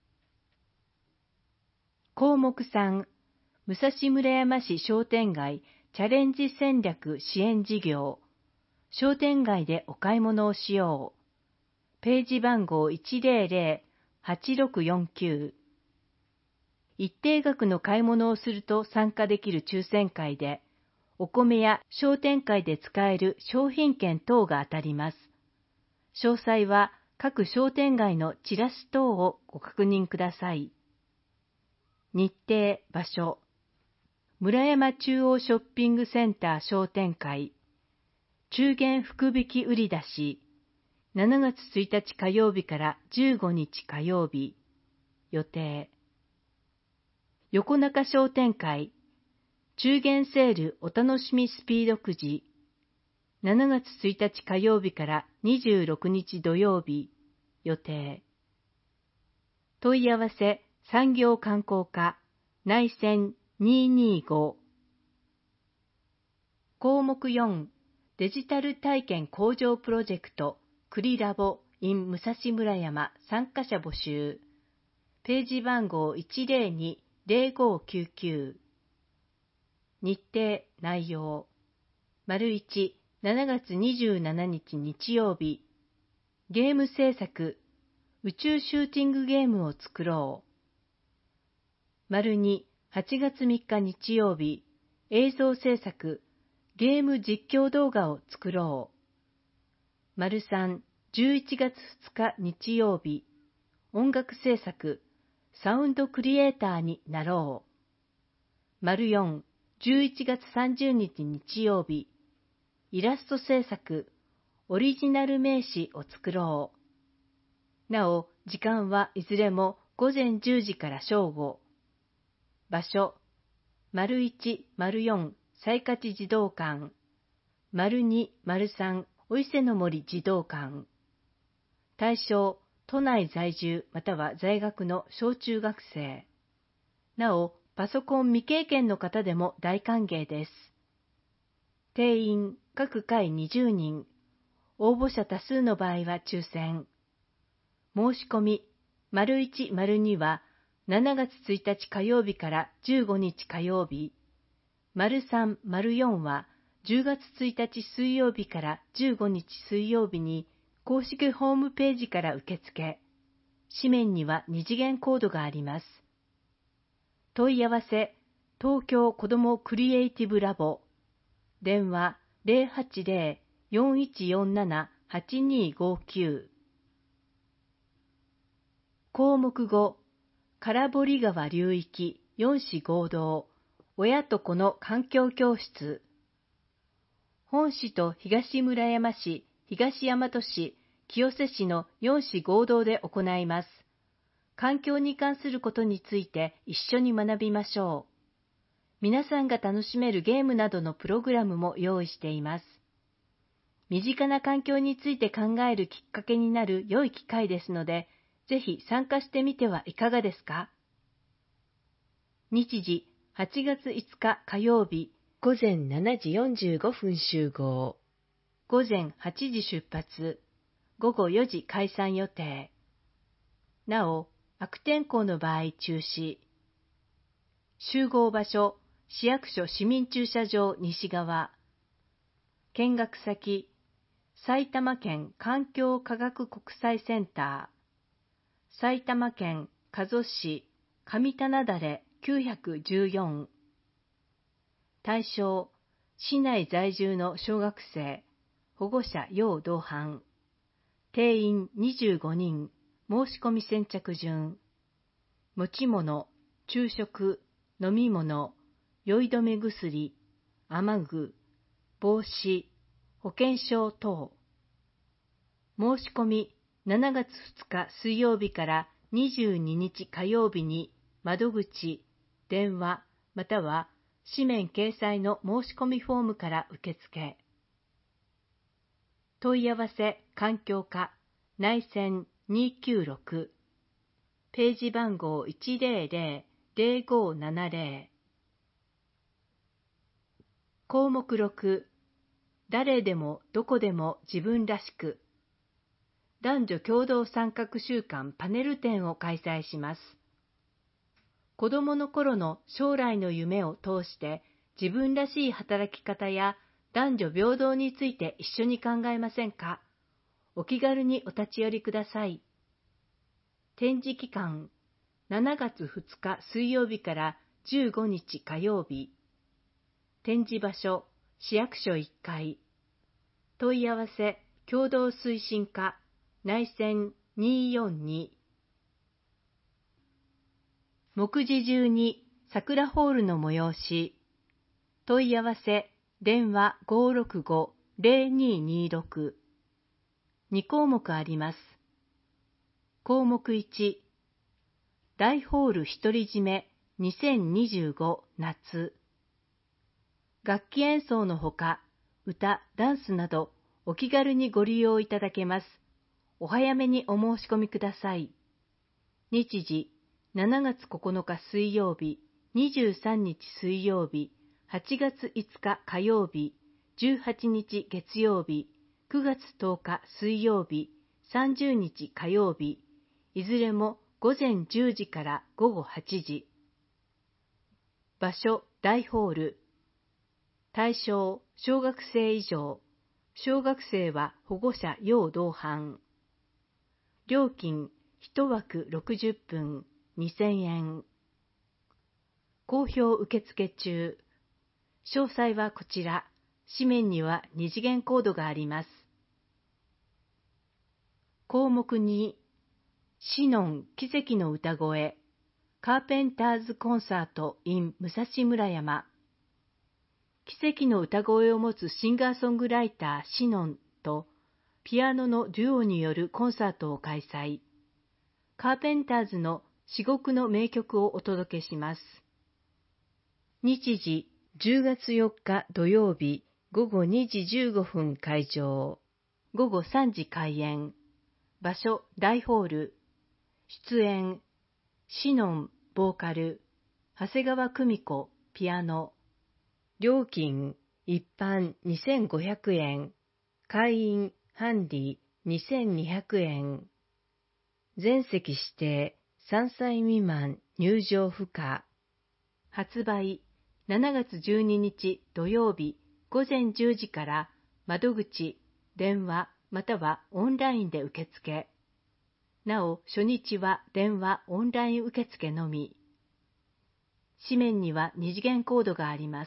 項目さん、武蔵村山市商店街チャレンジ戦略支援事業。商店街でお買い物をしよう。ページ番号 いちぜろぜろはちろくよんきゅう。一定額の買い物をすると参加できる抽選会で、お米や商店会で使える商品券等が当たります。詳細は各商店街のチラシ等をご確認ください。日程、場所。村山中央ショッピングセンター商店会。中元福引き売り出し。しちがつついたち火曜日からじゅうごにち火曜日。予定。横中商店会。中元セールお楽しみスピードくじ。しちがつついたち火曜日からにじゅうろくにち土曜日。予定。問い合わせ産業観光課内線にーにーご。項目よん、デジタル体験向上プロジェクトクリラボ in 武蔵村山参加者募集。ページ番号 いちぜろにぜろごきゅうきゅう。日程、内容。丸いち、しちがつにじゅうしちにち日曜日。ゲーム制作、宇宙シューティングゲームを作ろう。丸に、はちがつみっか日曜日。映像制作、ゲーム実況動画を作ろう。丸さん、じゅういちがつふつか日曜日。音楽制作、サウンドクリエイターになろう。丸よん、じゅういちがつさんじゅうにち日曜日。イラスト制作、オリジナル名刺を作ろう。なお、時間はいずれもごぜんじゅうじから正午。場所、丸いち、丸よん、西勝児童館。丸に、丸さん、お伊勢の森児童館。対象、都内在住または在学の小中学生。なお、パソコン未経験の方でも大歓迎です。定員、各回にじゅうにん。応募者多数の場合は抽選。申し込み、丸いち、丸には、しちがつついたち火曜日からじゅうごにち火曜日。丸さん、丸よんは、じゅうがつついたち水曜日からじゅうごにち水曜日に、公式ホームページから受付。紙面には二次元コードがあります。問い合わせ、東京子どもクリエイティブラボ。電話ゼロはちゼロ よんいちよんなな はちにごきゅう。項目ご、唐堀川流域よん市合同、親と子の環境教室。本市と東村山市、東大和市、清瀬市のよん市合同で行います。環境に関することについて一緒に学びましょう。皆さんが楽しめるゲームなどのプログラムも用意しています。身近な環境について考えるきっかけになる良い機会ですので、ぜひ参加してみてはいかがですか？日時、はちがついつか火曜日、 午前しちじよんじゅうごふん集合。 午前はちじ出発、午後よじ解散予定。なお、悪天候の場合中止。集合場所、市役所市民駐車場西側。見学先、埼玉県環境科学国際センター。埼玉県加須市上棚垂きゅうひゃくじゅうよん。対象、市内在住の小学生、保護者要同伴。定員にじゅうごにん、申し込み先着順。持ち物、昼食、飲み物、酔い止め薬、雨具、帽子、 保険証等。申し込みしちがつふつか水曜日からにじゅうににち火曜日に窓口、電話または紙面掲載の申し込みフォームから受付。問い合わせ環境課内線にきゅうろく、ページ番号 いちゼロゼロ ゼロごーななゼロ。項目ろく、誰でもどこでも自分らしく。男女共同参画週間パネル展を開催します。子供の頃の将来の夢を通して自分らしい働き方や男女平等について一緒に考えませんか？お気軽にお立ち寄りください。展示期間、しちがつふつか水曜日からじゅうごにち火曜日。展示場所、市役所いっかい。問い合わせ、共同推進課、内線にーよんに。目次じゅうに、桜ホールの催し。問い合わせ、電話 ごーろくご ゼロにーにーろく。に項目あります。項目いち、大ホール独り占めにせんにじゅうご夏。楽器演奏のほか、歌、ダンスなどお気軽にご利用いただけます。お早めにお申し込みください。日時、しちがつここのか水曜日、にじゅうさんにち水曜日、はちがついつか火曜日、じゅうはちにち月曜日、くがつとおか水曜日、さんじゅうにち火曜日、いずれもごぜんじゅうじからごごはちじ。場所、大ホール。対象、小学生以上。小学生は保護者要同伴。料金、いちわくろくじゅっぷん、にせんえん。好評受付中。詳細はこちら。紙面には二次元コードがあります。項目に、シノン奇跡の歌声、カーペンターズコンサート in 武蔵村山。奇跡の歌声を持つシンガーソングライターシノンとピアノのデュオによるコンサートを開催。カーペンターズの至極の名曲をお届けします。日時、じゅうがつよっか土曜日、ごごにじじゅうごふん開場。ごごさんじ開演。場所、大ホール。出演、シノン、ボーカル、長谷川久美子、ピアノ。料金、一般にせんごひゃくえん。会員、ハンディにせんにひゃくえん。全席指定、さんさい未満、入場不可。発売、しちがつじゅうににち土曜日ごぜんじゅうじから窓口、電話またはオンラインで受付。なお、初日は電話オンライン受付のみ。紙面には二次元コードがあります。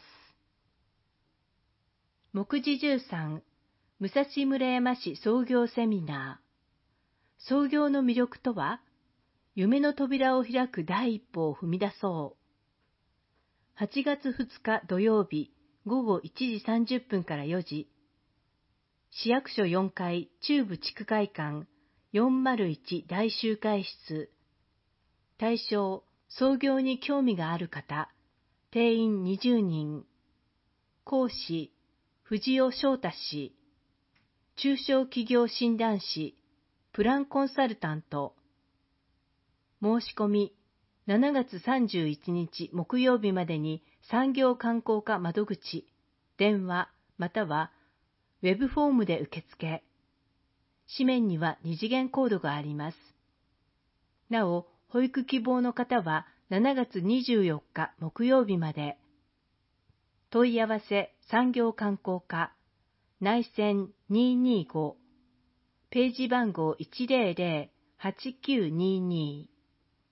目次じゅうさん、武蔵村山市創業セミナー。創業の魅力とは？夢の扉を開く第一歩を踏み出そう。はちがつふつか土曜日ごごいちじさんじゅっぷんからよじ。市役所よんかい中部地区会館よんまるいち大集会室。対象、創業に興味がある方。定員にじゅうにん。講師、藤尾翔太氏。中小企業診断士、プランコンサルタント。申し込み、しちがつさんじゅういちにち木曜日までに産業観光課窓口、電話またはウェブフォームで受付。紙面には二次元コードがあります。なお、保育希望の方はしちがつにじゅうよっか木曜日まで。問い合わせ産業観光課、内線にーにーご、ページ番号 いちゼロゼロ はちきゅうにーにー。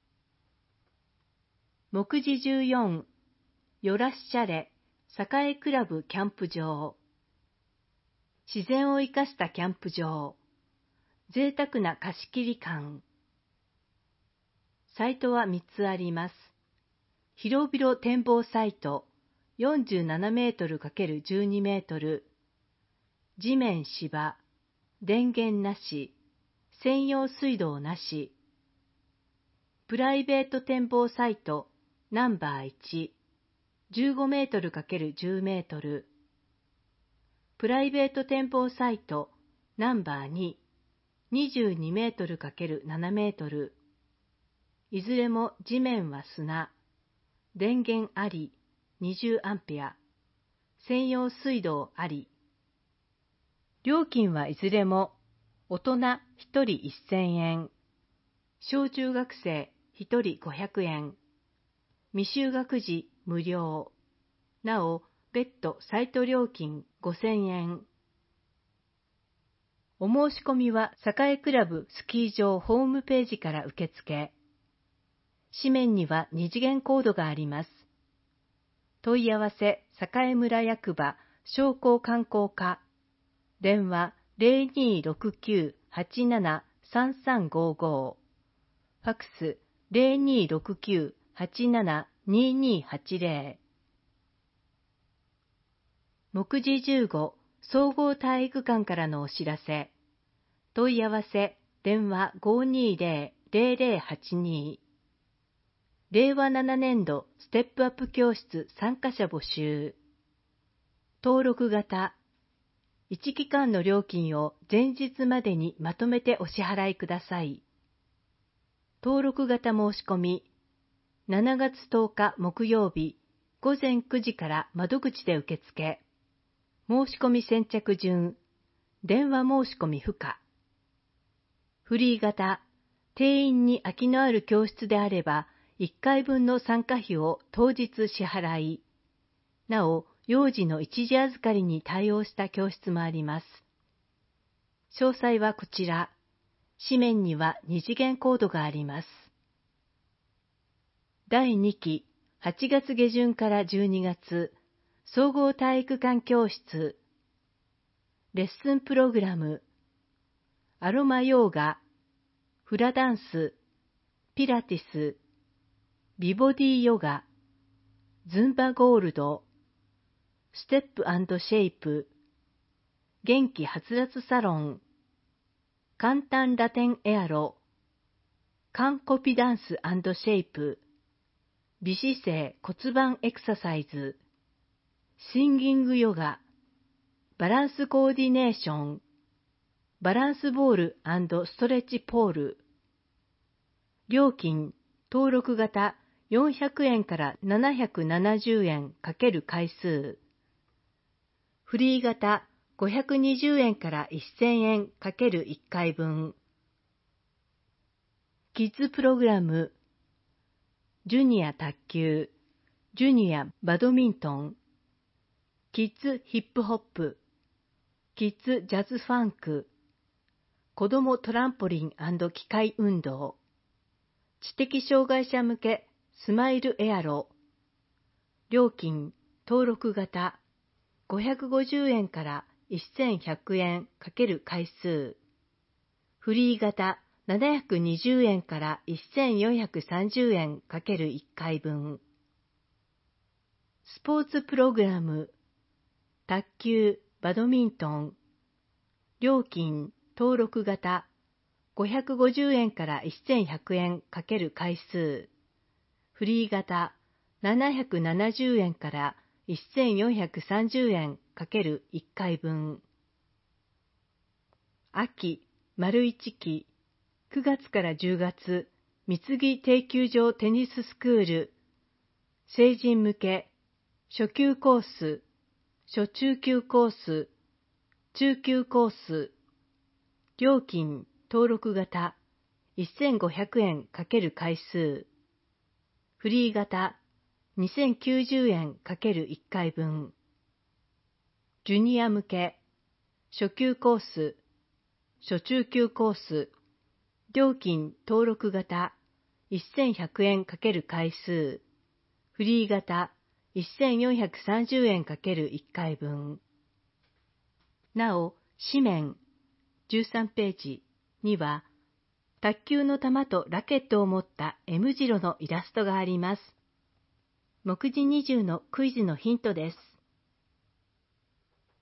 目次じゅうよん、よらっしゃれ、栄クラブキャンプ場。自然を生かしたキャンプ場。贅沢な貸し切り感。サイトはみっつあります。広々展望サイト、よんじゅうななメートルかけるじゅうにメートル。 地面芝、電源なし、専用水道なし。プライベート展望サイトナンバーいち、じゅうごメートル×じゅうメートル。プライベート展望サイトナンバーに、にじゅうにメートル×ななメートル。いずれも地面は砂、電源あり、にじゅうアンペア、専用水道あり。料金はいずれも大人ひとりせんえん、小中学生ひとりごひゃくえん、未就学児無料。なお、別途サイト料金ごせんえん。お申し込みは栄クラブスキー場ホームページから受付。紙面には二次元コードがあります。問い合わせ栄村役場商工観光課。電話 ゼロにーろくきゅう はちなな さんさんごご。ファックス ゼロにーろくきゅう はちなな にーにーはちぜろ。目次じゅうご総合体育館からのお知らせ。問い合わせ電話 ごーにーぜろ ゼロゼロはちに。れいわななねんどステップアップ教室参加者募集。登録型。いち期間の料金を前日までにまとめてお支払いください。登録型申し込み。しちがつとおか木曜日ごぜんくじから窓口で受付。申し込み先着順。電話申し込み不可。フリー型。定員に空きのある教室であれば、いっかいぶんの参加費を当日支払い。なお、幼児の一時預かりに対応した教室もあります。詳細はこちら。紙面には二次元コードがあります。だいにき、はちがつげじゅんからじゅうにがつ、総合体育館教室。レッスンプログラム。アロマヨーガ、フラダンス、ピラティス、美ボディヨガ、ズンバゴールド、ステップ&シェイプ、元気はつらつサロン、簡単ラテンエアロ、カンコピダンス&シェイプ、美姿勢骨盤エクササイズ、シンギングヨガ、バランスコーディネーション、バランスボール&ストレッチポール。料金、登録型よんひゃくえんからななひゃくななじゅうえん×回数。フリー型ごひゃくにじゅうえんからせんえん×いっかいぶん。キッズプログラム。ジュニア卓球、ジュニアバドミントン、キッズヒップホップ、キッズジャズファンク、子どもトランポリン&機械運動、知的障害者向けスマイルエアロ。料金、登録型ごひゃくごじゅうえんからせんひゃくえん×回数。フリー型ななひゃくにじゅうえんからせんよんひゃくさんじゅうえん×いっかいぶん。スポーツプログラム。卓球、バドミントン。料金、登録型ごひゃくごじゅうえんからせんひゃくえん×回数。フリー型ななひゃくななじゅうえんからせんよんひゃくさんじゅうえん×いっかいぶん。秋、丸一期、くがつからじゅうがつ、三つ木定休場テニススクール。成人向け、初級コース、初中級コース、中級コース。料金、登録型せんごひゃくえん×回数。フリー型にせんきゅうじゅうえん×いっかいぶん。ジュニア向け、初級コース、初中級コース。料金、登録型せんひゃくえん×回数。フリー型せんよんひゃくさんじゅうえん×いっかいぶん。なお、紙面じゅうさんページには、卓球の球とラケットを持った M 字路のイラストがあります。目次にじゅうのクイズのヒントです。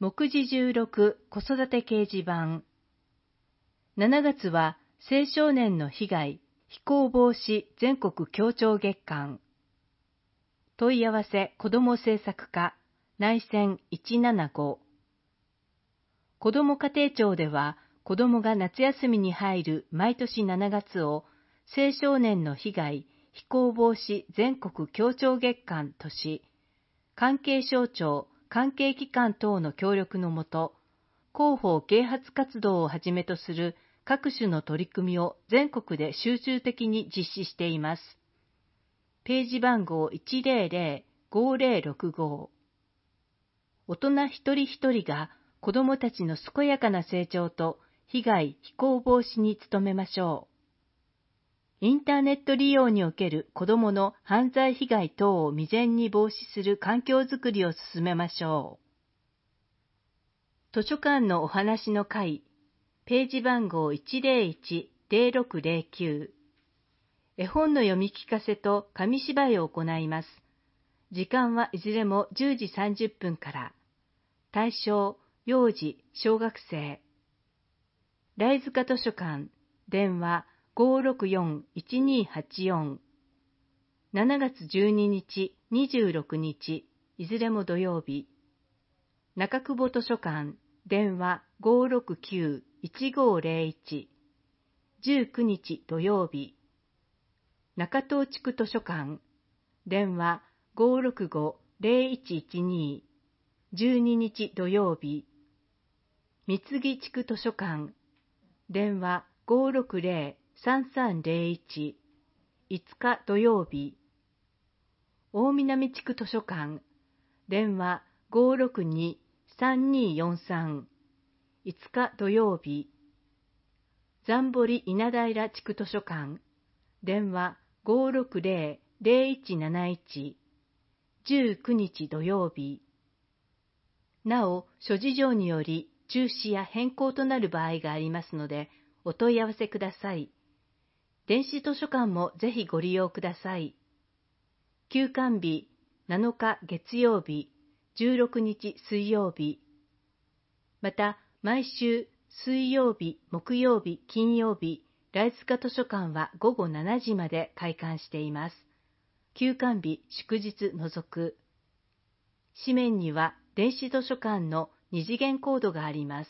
目次じゅうろく子育て掲示板。しちがつは青少年の被害、非行防止全国協調月間。問い合わせ子ども政策課内線いちななご。子ども家庭庁では子どもが夏休みに入る毎年しちがつを青少年の被害、非行防止全国協調月間とし、関係省庁、関係機関等の協力のもと、広報啓発活動をはじめとする各種の取り組みを全国で集中的に実施しています。ページ番号 いちまるまるごまるろくご。大人一人一人が子どもたちの健やかな成長と被害・非行防止に努めましょう。インターネット利用における子どもの犯罪被害等を未然に防止する環境づくりを進めましょう。図書館のお話の会、ページ番号 いちまるいちまるろくまるきゅう。絵本の読み聞かせと紙芝居を行います。時間はいずれもじゅうじさんじゅっぷんから。対象、幼児、小学生。ライズカ図書館、電話 ごーろくよんいちにーはちよん。しちがつじゅうににち、にじゅうろくにち、いずれも土曜日。中久保図書館、電話 ごーろくきゅういちごーぜろいち。じゅうくにち土曜日。中東地区図書館、電話 ごーろくごーぜろいちいちに。じゅうににち土曜日。三木地区図書館、電話 ごーろくぜろさんさんぜろいち。いつか土曜日。大南地区図書館、電話 ごーろくにーさんにーよんさん。いつか土曜日。残堀稲平地区図書館、電話 ごーろくぜろぜろいちなないち。じゅうくにち土曜日。なお、諸事情により中止や変更となる場合がありますので、お問い合わせください。電子図書館もぜひご利用ください。休館日、なのか月曜日、じゅうろくにち水曜日。また、毎週水曜日、木曜日、金曜日、ライズカ図書館はごごしちじまで開館しています。休館日、祝日除く。紙面には電子図書館の二次元コードがあります。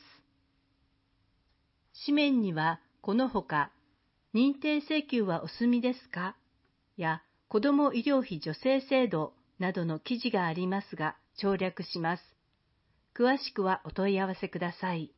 紙面にはこのほか、認定請求はお済みですかや子ども医療費助成制度などの記事がありますが省略します。詳しくはお問い合わせください。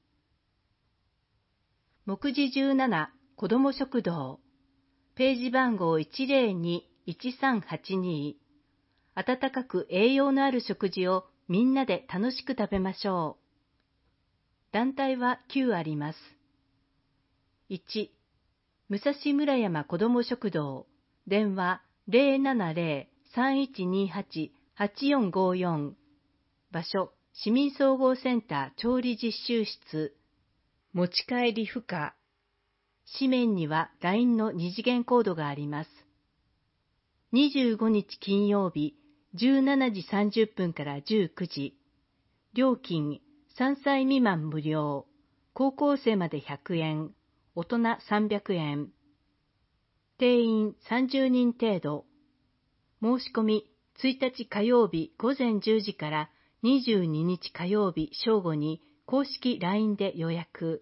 目次じゅうなな子ども食堂、ページ番号 いちぜろにいちさんはちに。温かく栄養のある食事をみんなで楽しく食べましょう。団体はきゅうあります。いち、武蔵村山子ども食堂、電話 ぜろななぜろさんいちにはちはちよんごよん。場所、市民総合センター調理実習室。持ち帰り不可。紙面には ライン の二次元コードがあります。にじゅうごにち金曜日、じゅうしちじさんじゅっぷんからじゅうくじ。料金、さんさい未満無料。高校生までひゃくえん。大人さんびゃくえん。定員さんじゅうにん程度。申し込み、ついたち火曜日ごぜんじゅうじからにじゅうににち火曜日正午に公式 ライン で予約。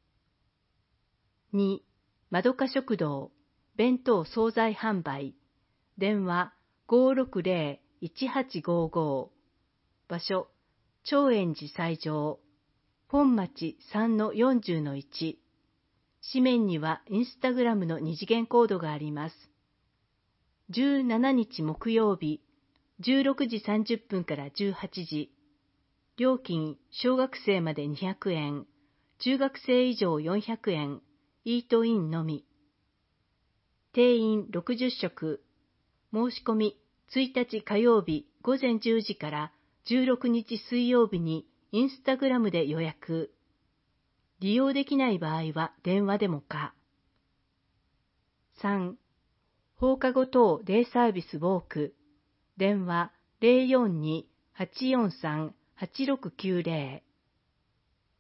に、まどか食堂、弁当惣菜販売。電話 ごーろくぜろいちはちごご。場所、長円寺西条。本町 さんのよんじゅうのいち。紙面にはインスタグラムの二次元コードがあります。じゅうしちにち木曜日、じゅうろくじさんじゅっぷんからじゅうはちじ。料金、小学生までにひゃくえん、中学生以上よんひゃくえん、イートインのみ。定員ろくじゅっしょく。申し込み、ついたち火曜日ごぜんじゅうじからじゅうろくにち水曜日にインスタグラムで予約。利用できない場合は電話でもか。さん、放課後等デイサービスウォーク。電話 ぜろよんにはちよんさんはちろくきゅうぜろ。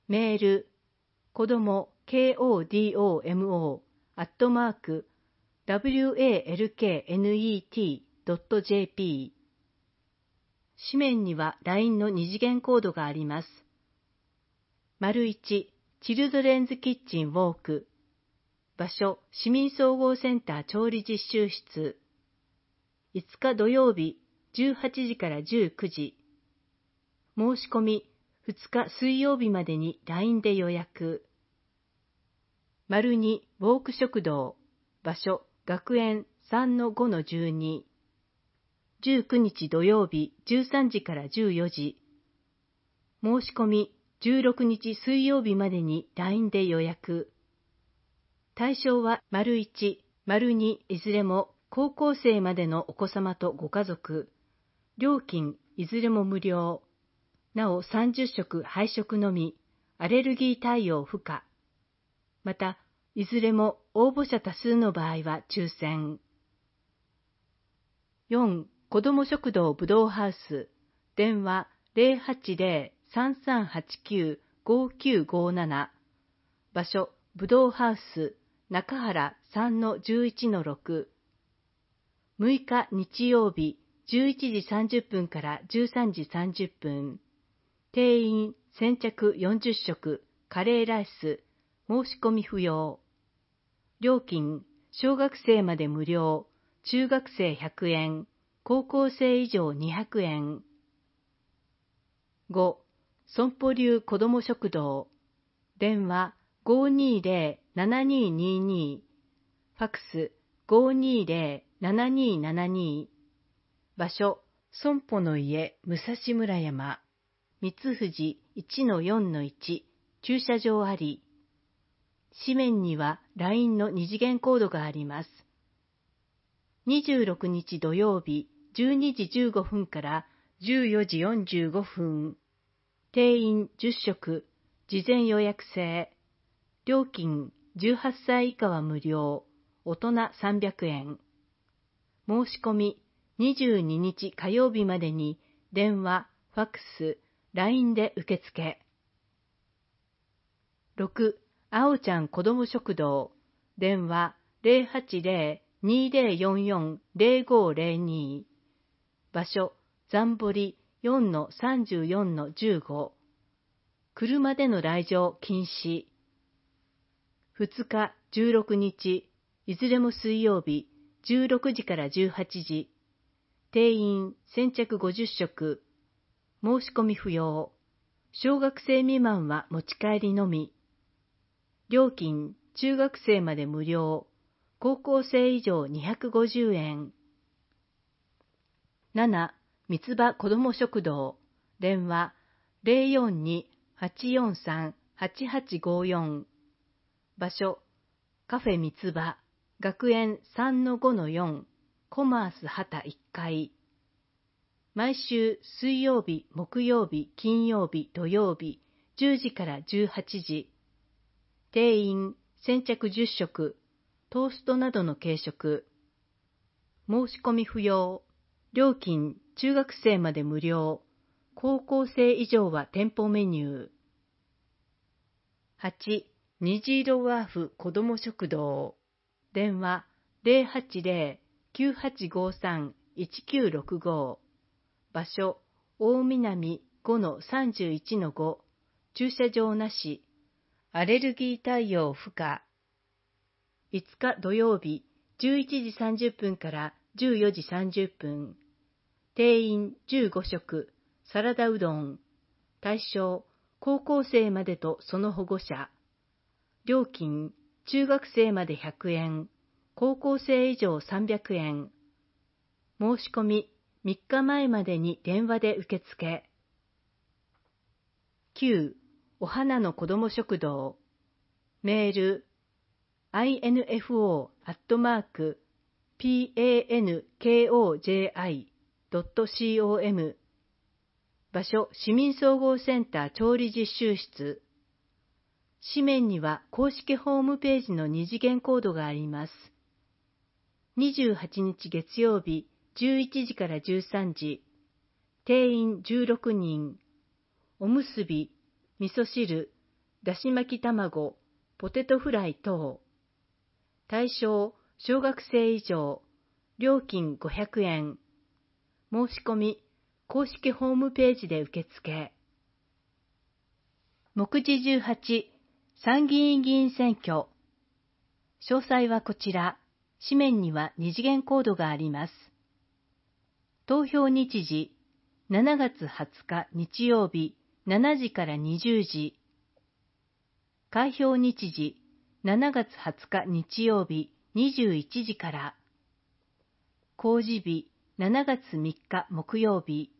メール、子ども コども アットマーク ワルクネット ドット ジェーピー。紙面には ライン の二次元コードがあります。丸いち、チルドレンズキッチンウォーク。場所、市民総合センター調理実習室。いつか土曜日、じゅうはちじからじゅうくじ。申し込み、ふつか水曜日までに ライン で予約。丸に、ウォーク食堂。場所、学園 さんのごのじゅうに。じゅうくにち土曜日、じゅうさんじからじゅうよじ。申し込み、じゅうろくにち水曜日までに ライン で予約。対象は、丸いち、丸にいずれも高校生までのお子様とご家族。料金、いずれも無料。なおさんじゅっしょく配食のみ、アレルギー対応不可。また、いずれも応募者多数の場合は抽選。よん、子ども食堂ぶどうハウス。電話 ゼロはちゼロ さんさんはちきゅう ごきゅうごなな。場所、ぶどうハウス、中原 さんのじゅういちのろく。むいか日曜日、じゅういちじさんじゅっぷんからじゅうさんじさんじゅっぷん。定員先着よんじゅっしょく、カレーライス、申し込み不要。料金、小学生まで無料、中学生ひゃくえん、高校生以上にひゃくえん。ご、損保流子ども食堂。電話 ごーにーぜろ ななにーにーにー。ファックス ごーにーぜろ ななにーななにー。場所、損保の家武蔵村山。三藤 いちのよんのいち。駐車場あり。紙面には ライン の二次元コードがあります。にじゅうろくにち土曜日、じゅうにじじゅうごふんからじゅうよじよんじゅうごふん。定員じゅっしょく、事前予約制。料金じゅうはっさい以下は無料、大人さんびゃくえん。申し込みにじゅうににち火曜日までに電話、ファックス、ライン で受付。ろく、あおちゃん子ども食堂。電話 ゼロはちゼロ にーぜろよんよん ゼロごゼロに。場所、残堀 よんのさんじゅうよんのじゅうご。車での来場禁止。ふつかじゅうろくにち、いずれも水曜日、じゅうろくじからじゅうはちじ。定員先着ごじゅっしょく。申し込み不要。小学生未満は持ち帰りのみ。料金、中学生まで無料。高校生以上にひゃくごじゅうえん。なな、三つ葉子ども食堂。電話 ゼロよんに はちよんさん はちはちごよん。場所、カフェ三つ葉、学園 さんのごのよん、コマース畑いっかい。毎週水曜日、木曜日、金曜日、土曜日、じゅうじからじゅうはちじ。定員、先着じゅっしょく、トーストなどの軽食。申し込み不要。料金、中学生まで無料。高校生以上は店舗メニュー。はち、虹色ワーフ子ども食堂。電話 ゼロはちゼロ きゅうはちごさん いちきゅうろくご。場所、大南 ごのさんじゅういちのご。駐車場なし。アレルギー対応不可。いつか土曜日、じゅういちじさんじゅっぷんからじゅうよじさんじゅっぷん。定員じゅうごしょく、サラダうどん。対象、高校生までとその保護者。料金、中学生までひゃくえん、高校生以上さんびゃくえん。申し込みみっかまえまでに電話で受付。きゅう、お花の子ども食堂。メール、アイエヌエフオー アットマーク ピーエーエヌケーオージェーアイ ドット コム。場所、市民総合センター調理実習室。紙面には公式ホームページの二次元コードがあります。にじゅうはちにち月曜日、じゅういちじからじゅうさんじ。定員じゅうろくにん。おむすび、味噌汁、 だし巻き卵、ポテトフライ等。対象、小学生以上。料金ごひゃくえん。申し込み、公式ホームページで受付。目次じゅうはち、参議院議員選挙。詳細はこちら。紙面には二次元コードがあります。投票日時、しちがつはつか日曜日、しちじからにじゅうじ。開票日時、しちがつはつか日曜日、にじゅういちじから。公示日、しちがつみっか木曜日。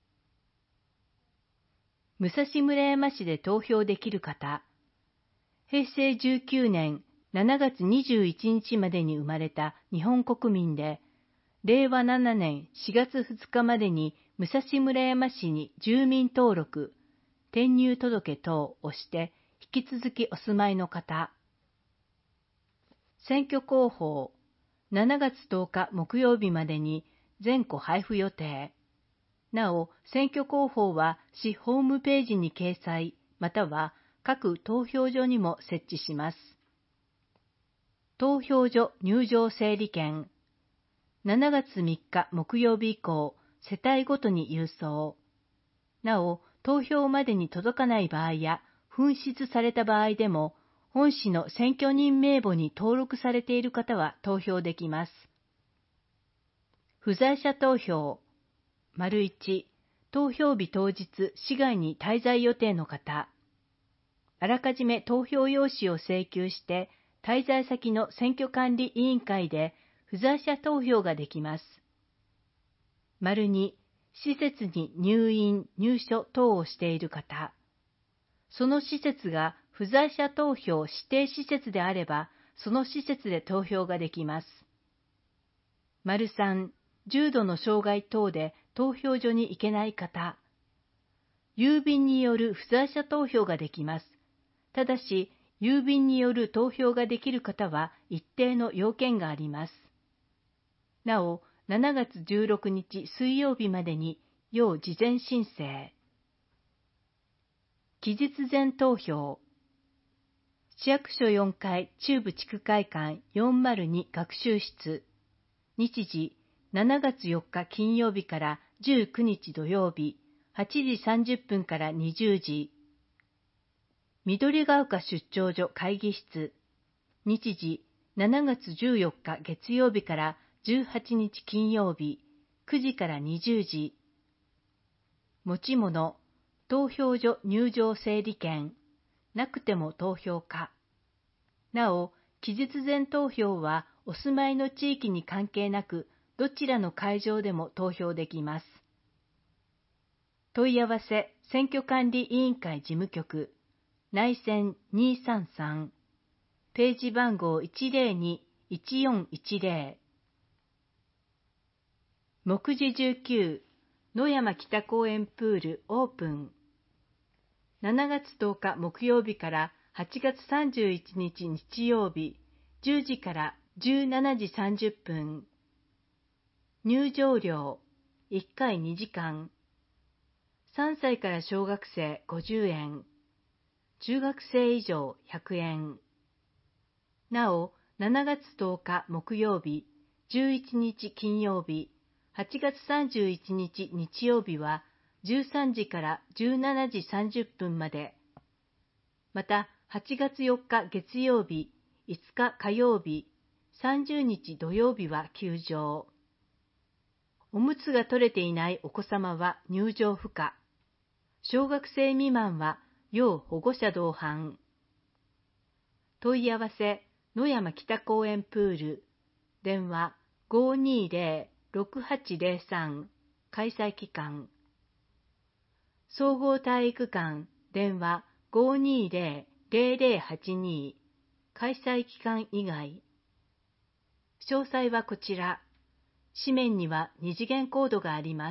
武蔵村山市で投票できる方。へいせいじゅうきゅうねんしちがつにじゅういちにちまでに生まれた日本国民で、れいわななねんしがつふつかまでに武蔵村山市に住民登録、転入届等をして引き続きお住まいの方。選挙公報、しちがつとおか木曜日までに全戸配布予定。なお、選挙公報は市ホームページに掲載、または各投票所にも設置します。投票所入場整理券。しちがつみっか木曜日以降、世帯ごとに郵送。なお、投票までに届かない場合や、紛失された場合でも、本市の選挙人名簿に登録されている方は投票できます。不在者投票。丸いち、投票日当日、市外に滞在予定の方。あらかじめ投票用紙を請求して、滞在先の選挙管理委員会で不在者投票ができます。丸に、施設に入院・入所等をしている方。その施設が不在者投票指定施設であれば、その施設で投票ができます。丸さん、重度の障害等で投票所に行けない方。郵便による不在者投票ができます。ただし、郵便による投票ができる方は一定の要件があります。なお、しちがつじゅうろくにち水曜日までに要事前申請。期日前投票。市役所よんかい中部地区会館よんまるに学習室。日時、しちがつよっか金曜日からじゅうくにち土曜日、はちじさんじゅっぷんからにじゅうじ。緑が丘出張所会議室。日時、しちがつじゅうよっか月曜日からじゅうはちにち金曜日、くじからにじゅうじ。持ち物、投票所入場整理券、なくても投票可。なお、期日前投票はお住まいの地域に関係なく、どちらの会場でも投票できます。問い合わせ、選挙管理委員会事務局、内線にさんさん、ページ番号 いちぜろにのいちよんいちぜろ。目次じゅうきゅう、野山北公園プールオープン。しちがつとおか木曜日からはちがつさんじゅういちにち日曜日、じゅうじからじゅうしちじさんじゅっぷん。入場料、いっかいにじかん。さんさいから小学生ごじゅうえん。中学生以上ひゃくえん。なお、しちがつとおか木曜日、じゅういちにち金曜日、はちがつさんじゅういちにち日曜日はじゅうさんじからじゅうしちじさんじゅっぷんまで。また、はちがつよっか月曜日、いつか火曜日、さんじゅうにち土曜日は休場。おむつが取れていないお子様は入場不可。小学生未満は要保護者同伴。問い合わせ、野山北公園プール、電話 ごーにーぜろ ろくはちぜろさん、開催期間。総合体育館、電話 ごーにーぜろ ぜろぜろはちに、開催期間以外。詳細はこちら。紙面には二次元コードがあります。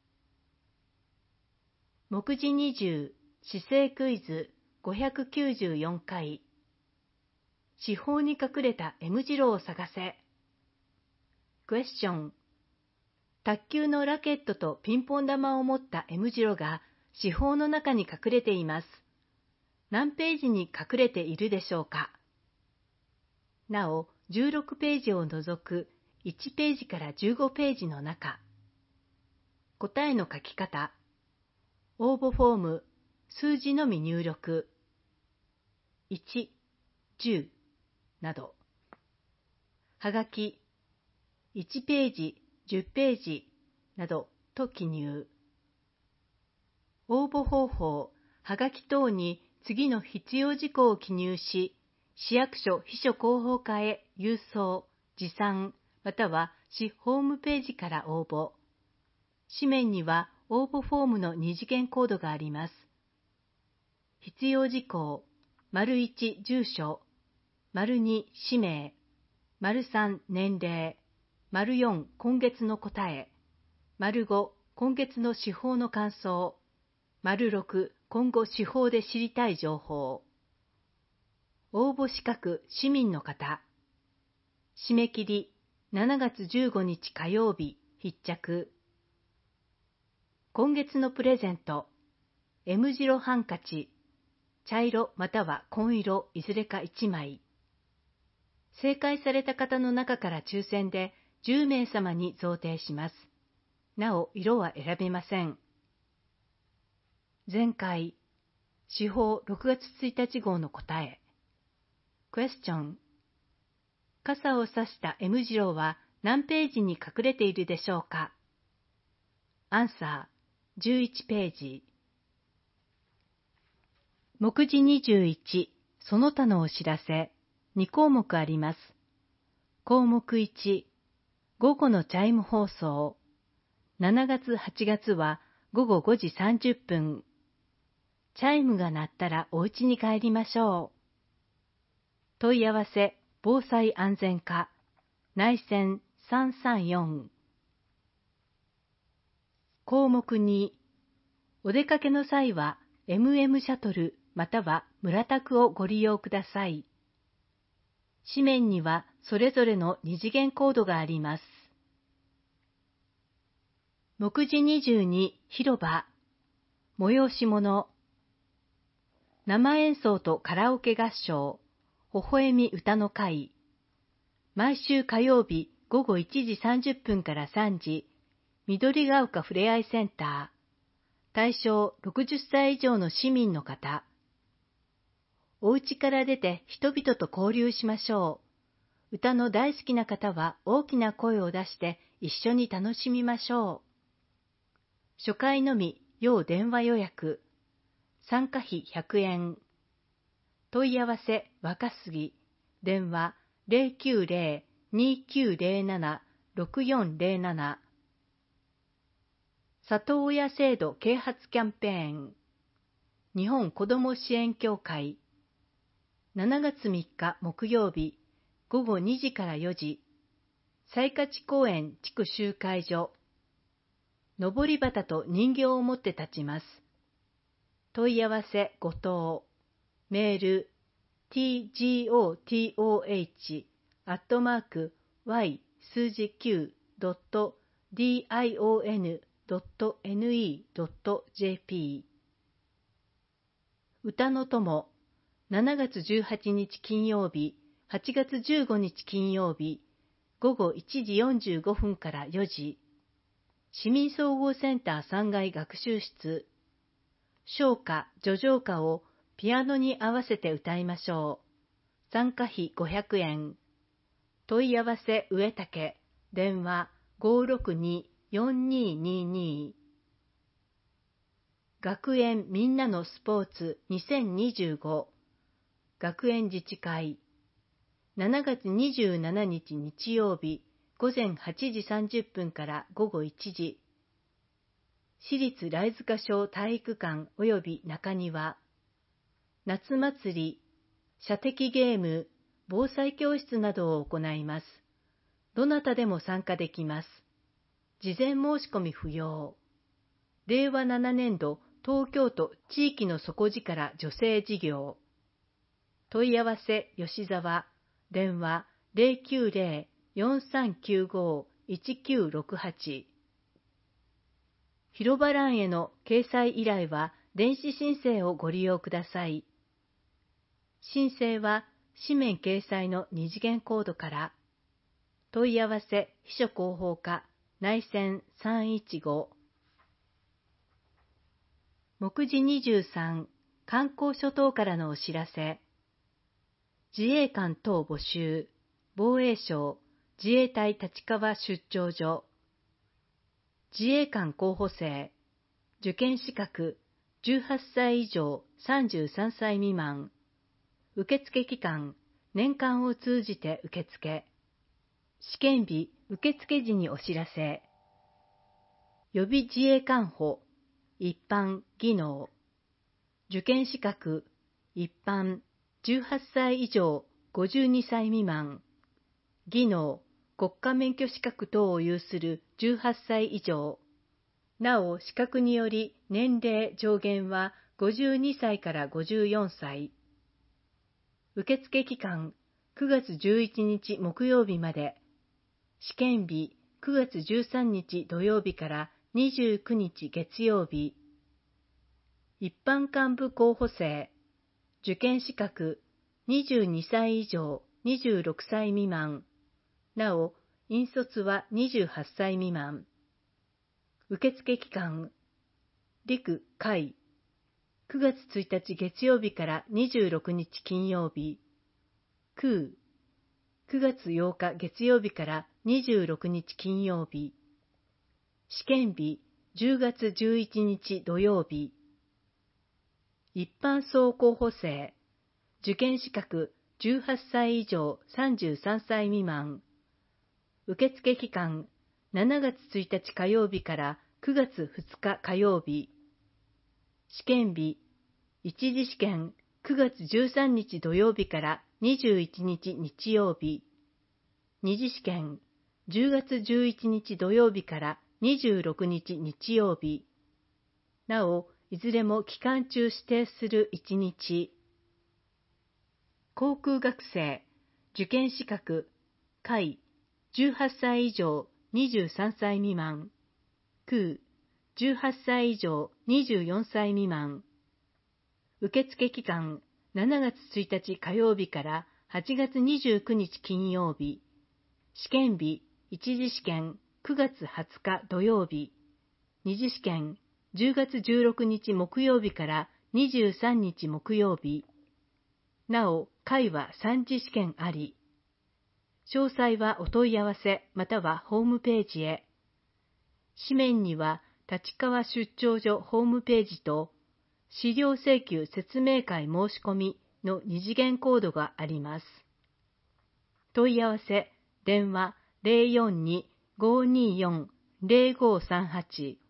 目次にじゅう、市政クイズごひゃくきゅうじゅうよんかい。四方に隠れた M 字路を探せ。クエスチョン。卓球のラケットとピンポン玉を持った M 字路が四方の中に隠れています。 何ページに隠れているでしょうか。なお、じゅうろくページを除くいちページからじゅうごページの中、答えの書き方、応募フォーム、数字のみ入力、いち、じゅうなど、はがき、いちページ、じゅっページなどと記入。応募方法、はがき等に次の必要事項を記入し、市役所秘書広報課へ郵送、持参、または市ホームページから応募。紙面には応募フォームの二次元コードがあります。必要事項、丸いち住所、丸に氏名、丸さん年齢、丸よん今月の答え、丸ご今月の司法の感想、丸ろく今後司法で知りたい情報。応募資格市民の方。締め切りしちがつじゅうごにち火曜日必着。今月のプレゼント、M 字ハンカチ、茶色または紺色いずれかいちまい。正解された方の中から抽選でじゅうめいさまに贈呈します。なお、色は選べません。前回、司法ろくがつついたち号の答え。クエスチョン。傘を差した M 字路は何ページに隠れているでしょうか。アンサー、じゅういちページ。目次にじゅういち、その他のお知らせ、にこうもくあります。項目いち、午後のチャイム放送。しちがつはちがつはごごごじさんじゅっぷん。チャイムが鳴ったらお家に帰りましょう。問い合わせ、防災安全課、内線さんさんよん。項目に、お出かけの際は エムエム シャトルまたは村宅をご利用ください。紙面にはそれぞれの二次元コードがあります。目次にじゅうに、広場、催し物、生演奏とカラオケ合唱、微笑み歌の会。毎週火曜日ごごいちじさんじゅっぷんからさんじ、緑が丘ふれあいセンター。対象ろくじゅっさい以上の市民の方。お家から出て人々と交流しましょう。歌の大好きな方は大きな声を出して一緒に楽しみましょう。初回のみ要電話予約。参加費ひゃくえん。問い合わせ若杉。電話 ゼロきゅうゼロ にきゅうゼロなな ろくよんゼロなな。里親制度啓発キャンペーン。日本子ども支援協会。しちがつみっか木曜日ごごにじからよじ。西勝公園地区集会所。のぼり旗と人形を持って立ちます。問い合わせごとう。メール ティージーオーティーオーエイチ アットマーク ワイ 数字 きゅう ドット ディーアイオーエヌ ドット エヌイー ドット ジェーピー。歌の友。しちがつじゅうはちにち金曜日、はちがつじゅうごにち金曜日、ごごいちじよんじゅうごふんからよじ。市民総合センターさんがい学習室。唱歌、叙情歌をピアノに合わせて歌いましょう。参加費ごひゃくえん。問い合わせ上竹。電話ごろくに よんにーにーにー。学園みんなのスポーツにせんにじゅうご。学園自治会。しちがつにじゅうしちにち日曜日ごぜんはちじさんじゅっぷんからごごいちじ。市立貝塚小体育館及び中庭。夏祭り、射的ゲーム、防災教室などを行います。どなたでも参加できます。事前申し込み不要。れいわななねんど東京都地域の底力助成事業。問い合わせ吉沢。電話ゼロきゅうゼロ よんさんきゅうご いちきゅうろくはち。広場欄への掲載依頼は電子申請をご利用ください。 申請は紙面掲載の二次元コードから。問い合わせ秘書広報課内線さんいちご。目次にじゅうさん、観光諸島からのお知らせ。自衛官等募集、防衛省、自衛隊立川出張所。自衛官候補生、受験資格、じゅうはっさい以上さんじゅうさんさい未満。受付期間、年間を通じて受付。試験日、受付時にお知らせ。予備自衛官補、一般、技能。受験資格、一般、じゅうはっさい以上ごじゅうにさい未満。技能、国家免許資格等を有するじゅうはっさい以上。なお、資格により年齢上限はごじゅうにさいからごじゅうよんさい。受付期間、くがつじゅういちにち木曜日まで。試験日、くがつじゅうさんにち土曜日からにじゅうくにち月曜日。一般幹部候補生。受験資格、にじゅうにさい以上にじゅうろくさい未満。なお、引率はにじゅうはっさい未満。受付期間、陸海、くがつついたち月曜日からにじゅうろくにち金曜日。空、くがつようか月曜日からにじゅうろくにち金曜日。試験日、じゅうがつじゅういちにち土曜日。一般総候補生。受験資格じゅうはっさい以上さんじゅうさんさい未満。受付期間、しちがつついたち火曜日からくがつふつか火曜日。試験日、一次試験くがつじゅうさんにち土曜日からにじゅういちにち日曜日。二次試験、じゅうがつじゅういちにち土曜日からにじゅうろくにち日曜日。なお、いずれも期間中指定するいちにち。航空学生、受験資格、海、じゅうはっさい以上にじゅうさんさい未満。空、じゅうはっさい以上にじゅうよんさい未満。受付期間、しちがつついたち火曜日からはちがつにじゅうくにち金曜日。試験日、一次試験くがつはつか土曜日。二次試験、じゅうがつじゅうろくにち木曜日からにじゅうさんにち木曜日。なお、海は三次試験あり。詳細はお問い合わせまたはホームページへ。紙面には立川出張所ホームページと資料請求説明会申し込みの二次元コードがあります。問い合わせ、電話 ゼロよんに ごーにーよん ゼロごーさんはち。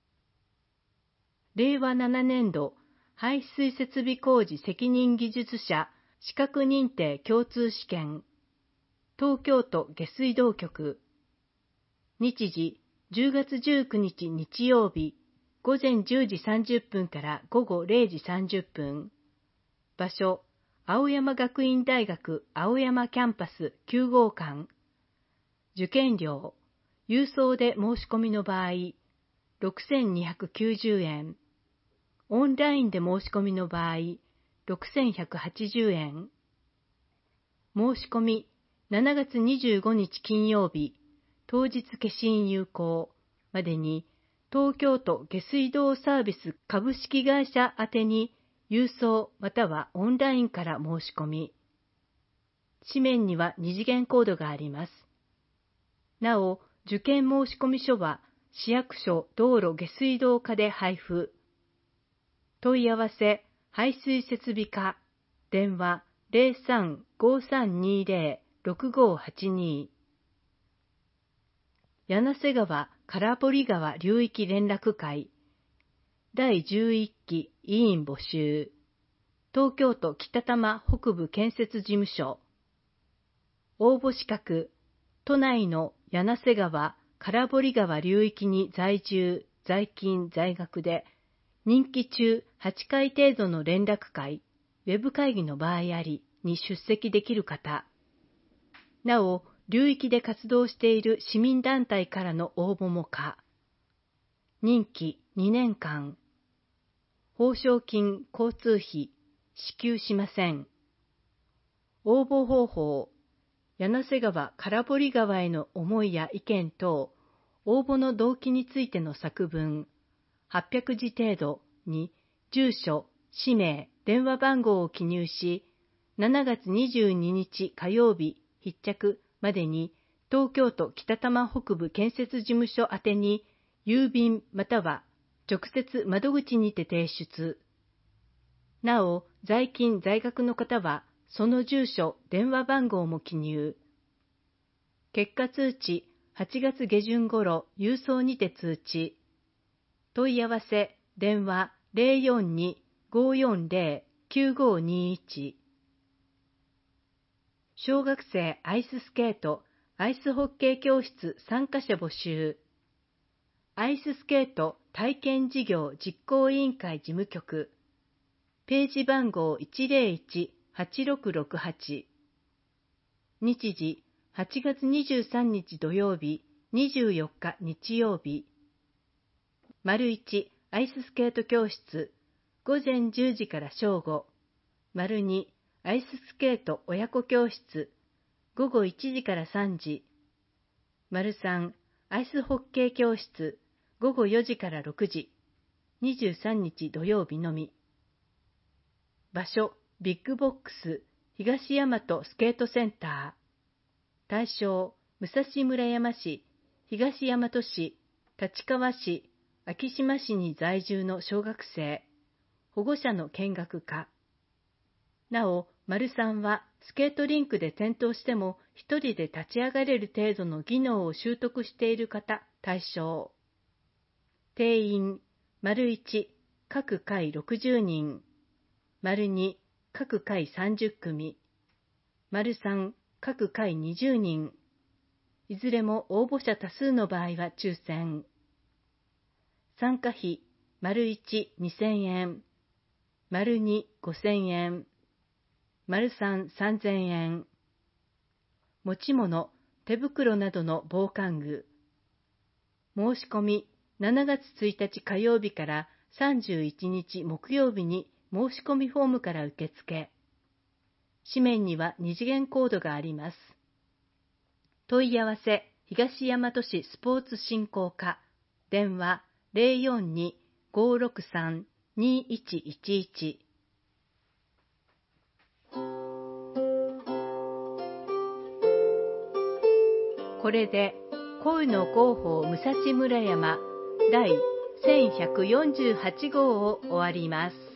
れいわななねんど排水設備工事責任技術者資格認定共通試験。東京都下水道局。日時、じゅうがつじゅうくにち日曜日、ごぜんじゅうじさんじゅっぷんからごごれいじさんじゅっぷん。場所、青山学院大学青山キャンパスきゅうごうかん。受験料、郵送で申し込みの場合、ろくせんにひゃくきゅうじゅうえん。オンラインで申し込みの場合、ろくせんひゃくはちじゅうえん。申し込み、しちがつにじゅうごにち金曜日、当日消印有効までに、東京都下水道サービス株式会社宛てに郵送またはオンラインから申し込み。紙面には二次元コードがあります。なお、受験申込書は市役所道路下水道課で配布。問い合わせ、排水設備課、電話 ゼロさん ごーさんにーぜろ ろくごーはちにー。柳瀬川空堀川流域連絡会だいじゅういっき委員募集。東京都北多摩北部建設事務所。応募資格、都内の柳瀬川空堀川流域に在住、在勤、在学で、任期中はちかい程度の連絡会、ウェブ会議の場合ありに出席できる方。なお、流域で活動している市民団体からの応募も可。任期にねんかん。報奨金、交通費、支給しません。 応募方法、柳瀬川空堀川への思いや意見等、応募の動機についての作文、はっぴゃくじ程度に住所、氏名、電話番号を記入し、しちがつにじゅうににち火曜日必着までに東京都北多摩北部建設事務所宛てに郵便または直接窓口にて提出。なお、在勤在学の方はその住所、電話番号も記入。結果通知、はちがつ下旬頃郵送にて通知。問い合わせ、電話 ゼロよんに ごーよんゼロ きゅうごーにーいち。小学生アイススケート、アイスホッケー教室参加者募集。アイススケート体験事業実行委員会事務局。ページ番号 いちゼロいち はちろくろくはち。日時、はちがつにじゅうさんにち土曜日、にじゅうよっか日曜日。丸いち、アイススケート教室、ごぜんじゅうじから正午。丸に、アイススケート親子教室、ごごいちじからさんじ。丸さん、アイスホッケー教室、ごごよじからろくじ。にじゅうさんにち土曜日のみ。場所、ビッグボックス、東大和スケートセンター。対象、武蔵村山市、東大和市、立川市、昭島市に在住の小学生、保護者の見学可。なお、丸さんはスケートリンクで転倒しても一人で立ち上がれる程度の技能を習得している方対象。定員、丸いち、各回ろくじゅうにん、丸に、各回さんじゅっくみ、丸さん、各回にじゅうにん。いずれも応募者多数の場合は抽選。参加費、丸いち、にせんえん、丸に、ごせんえん、丸さん、さんぜんえん。持ち物、手袋などの防寒具。申し込み、しちがつついたち火曜日からさんじゅういちにち木曜日に申し込みフォームから受付。紙面には二次元コードがあります。問い合わせ、東大和市スポーツ振興課、電話 ゼロよんに ごーろくさん にいちいちいち。これで恋の広報武蔵村山第せんひゃくよんじゅうはちごうを終わります。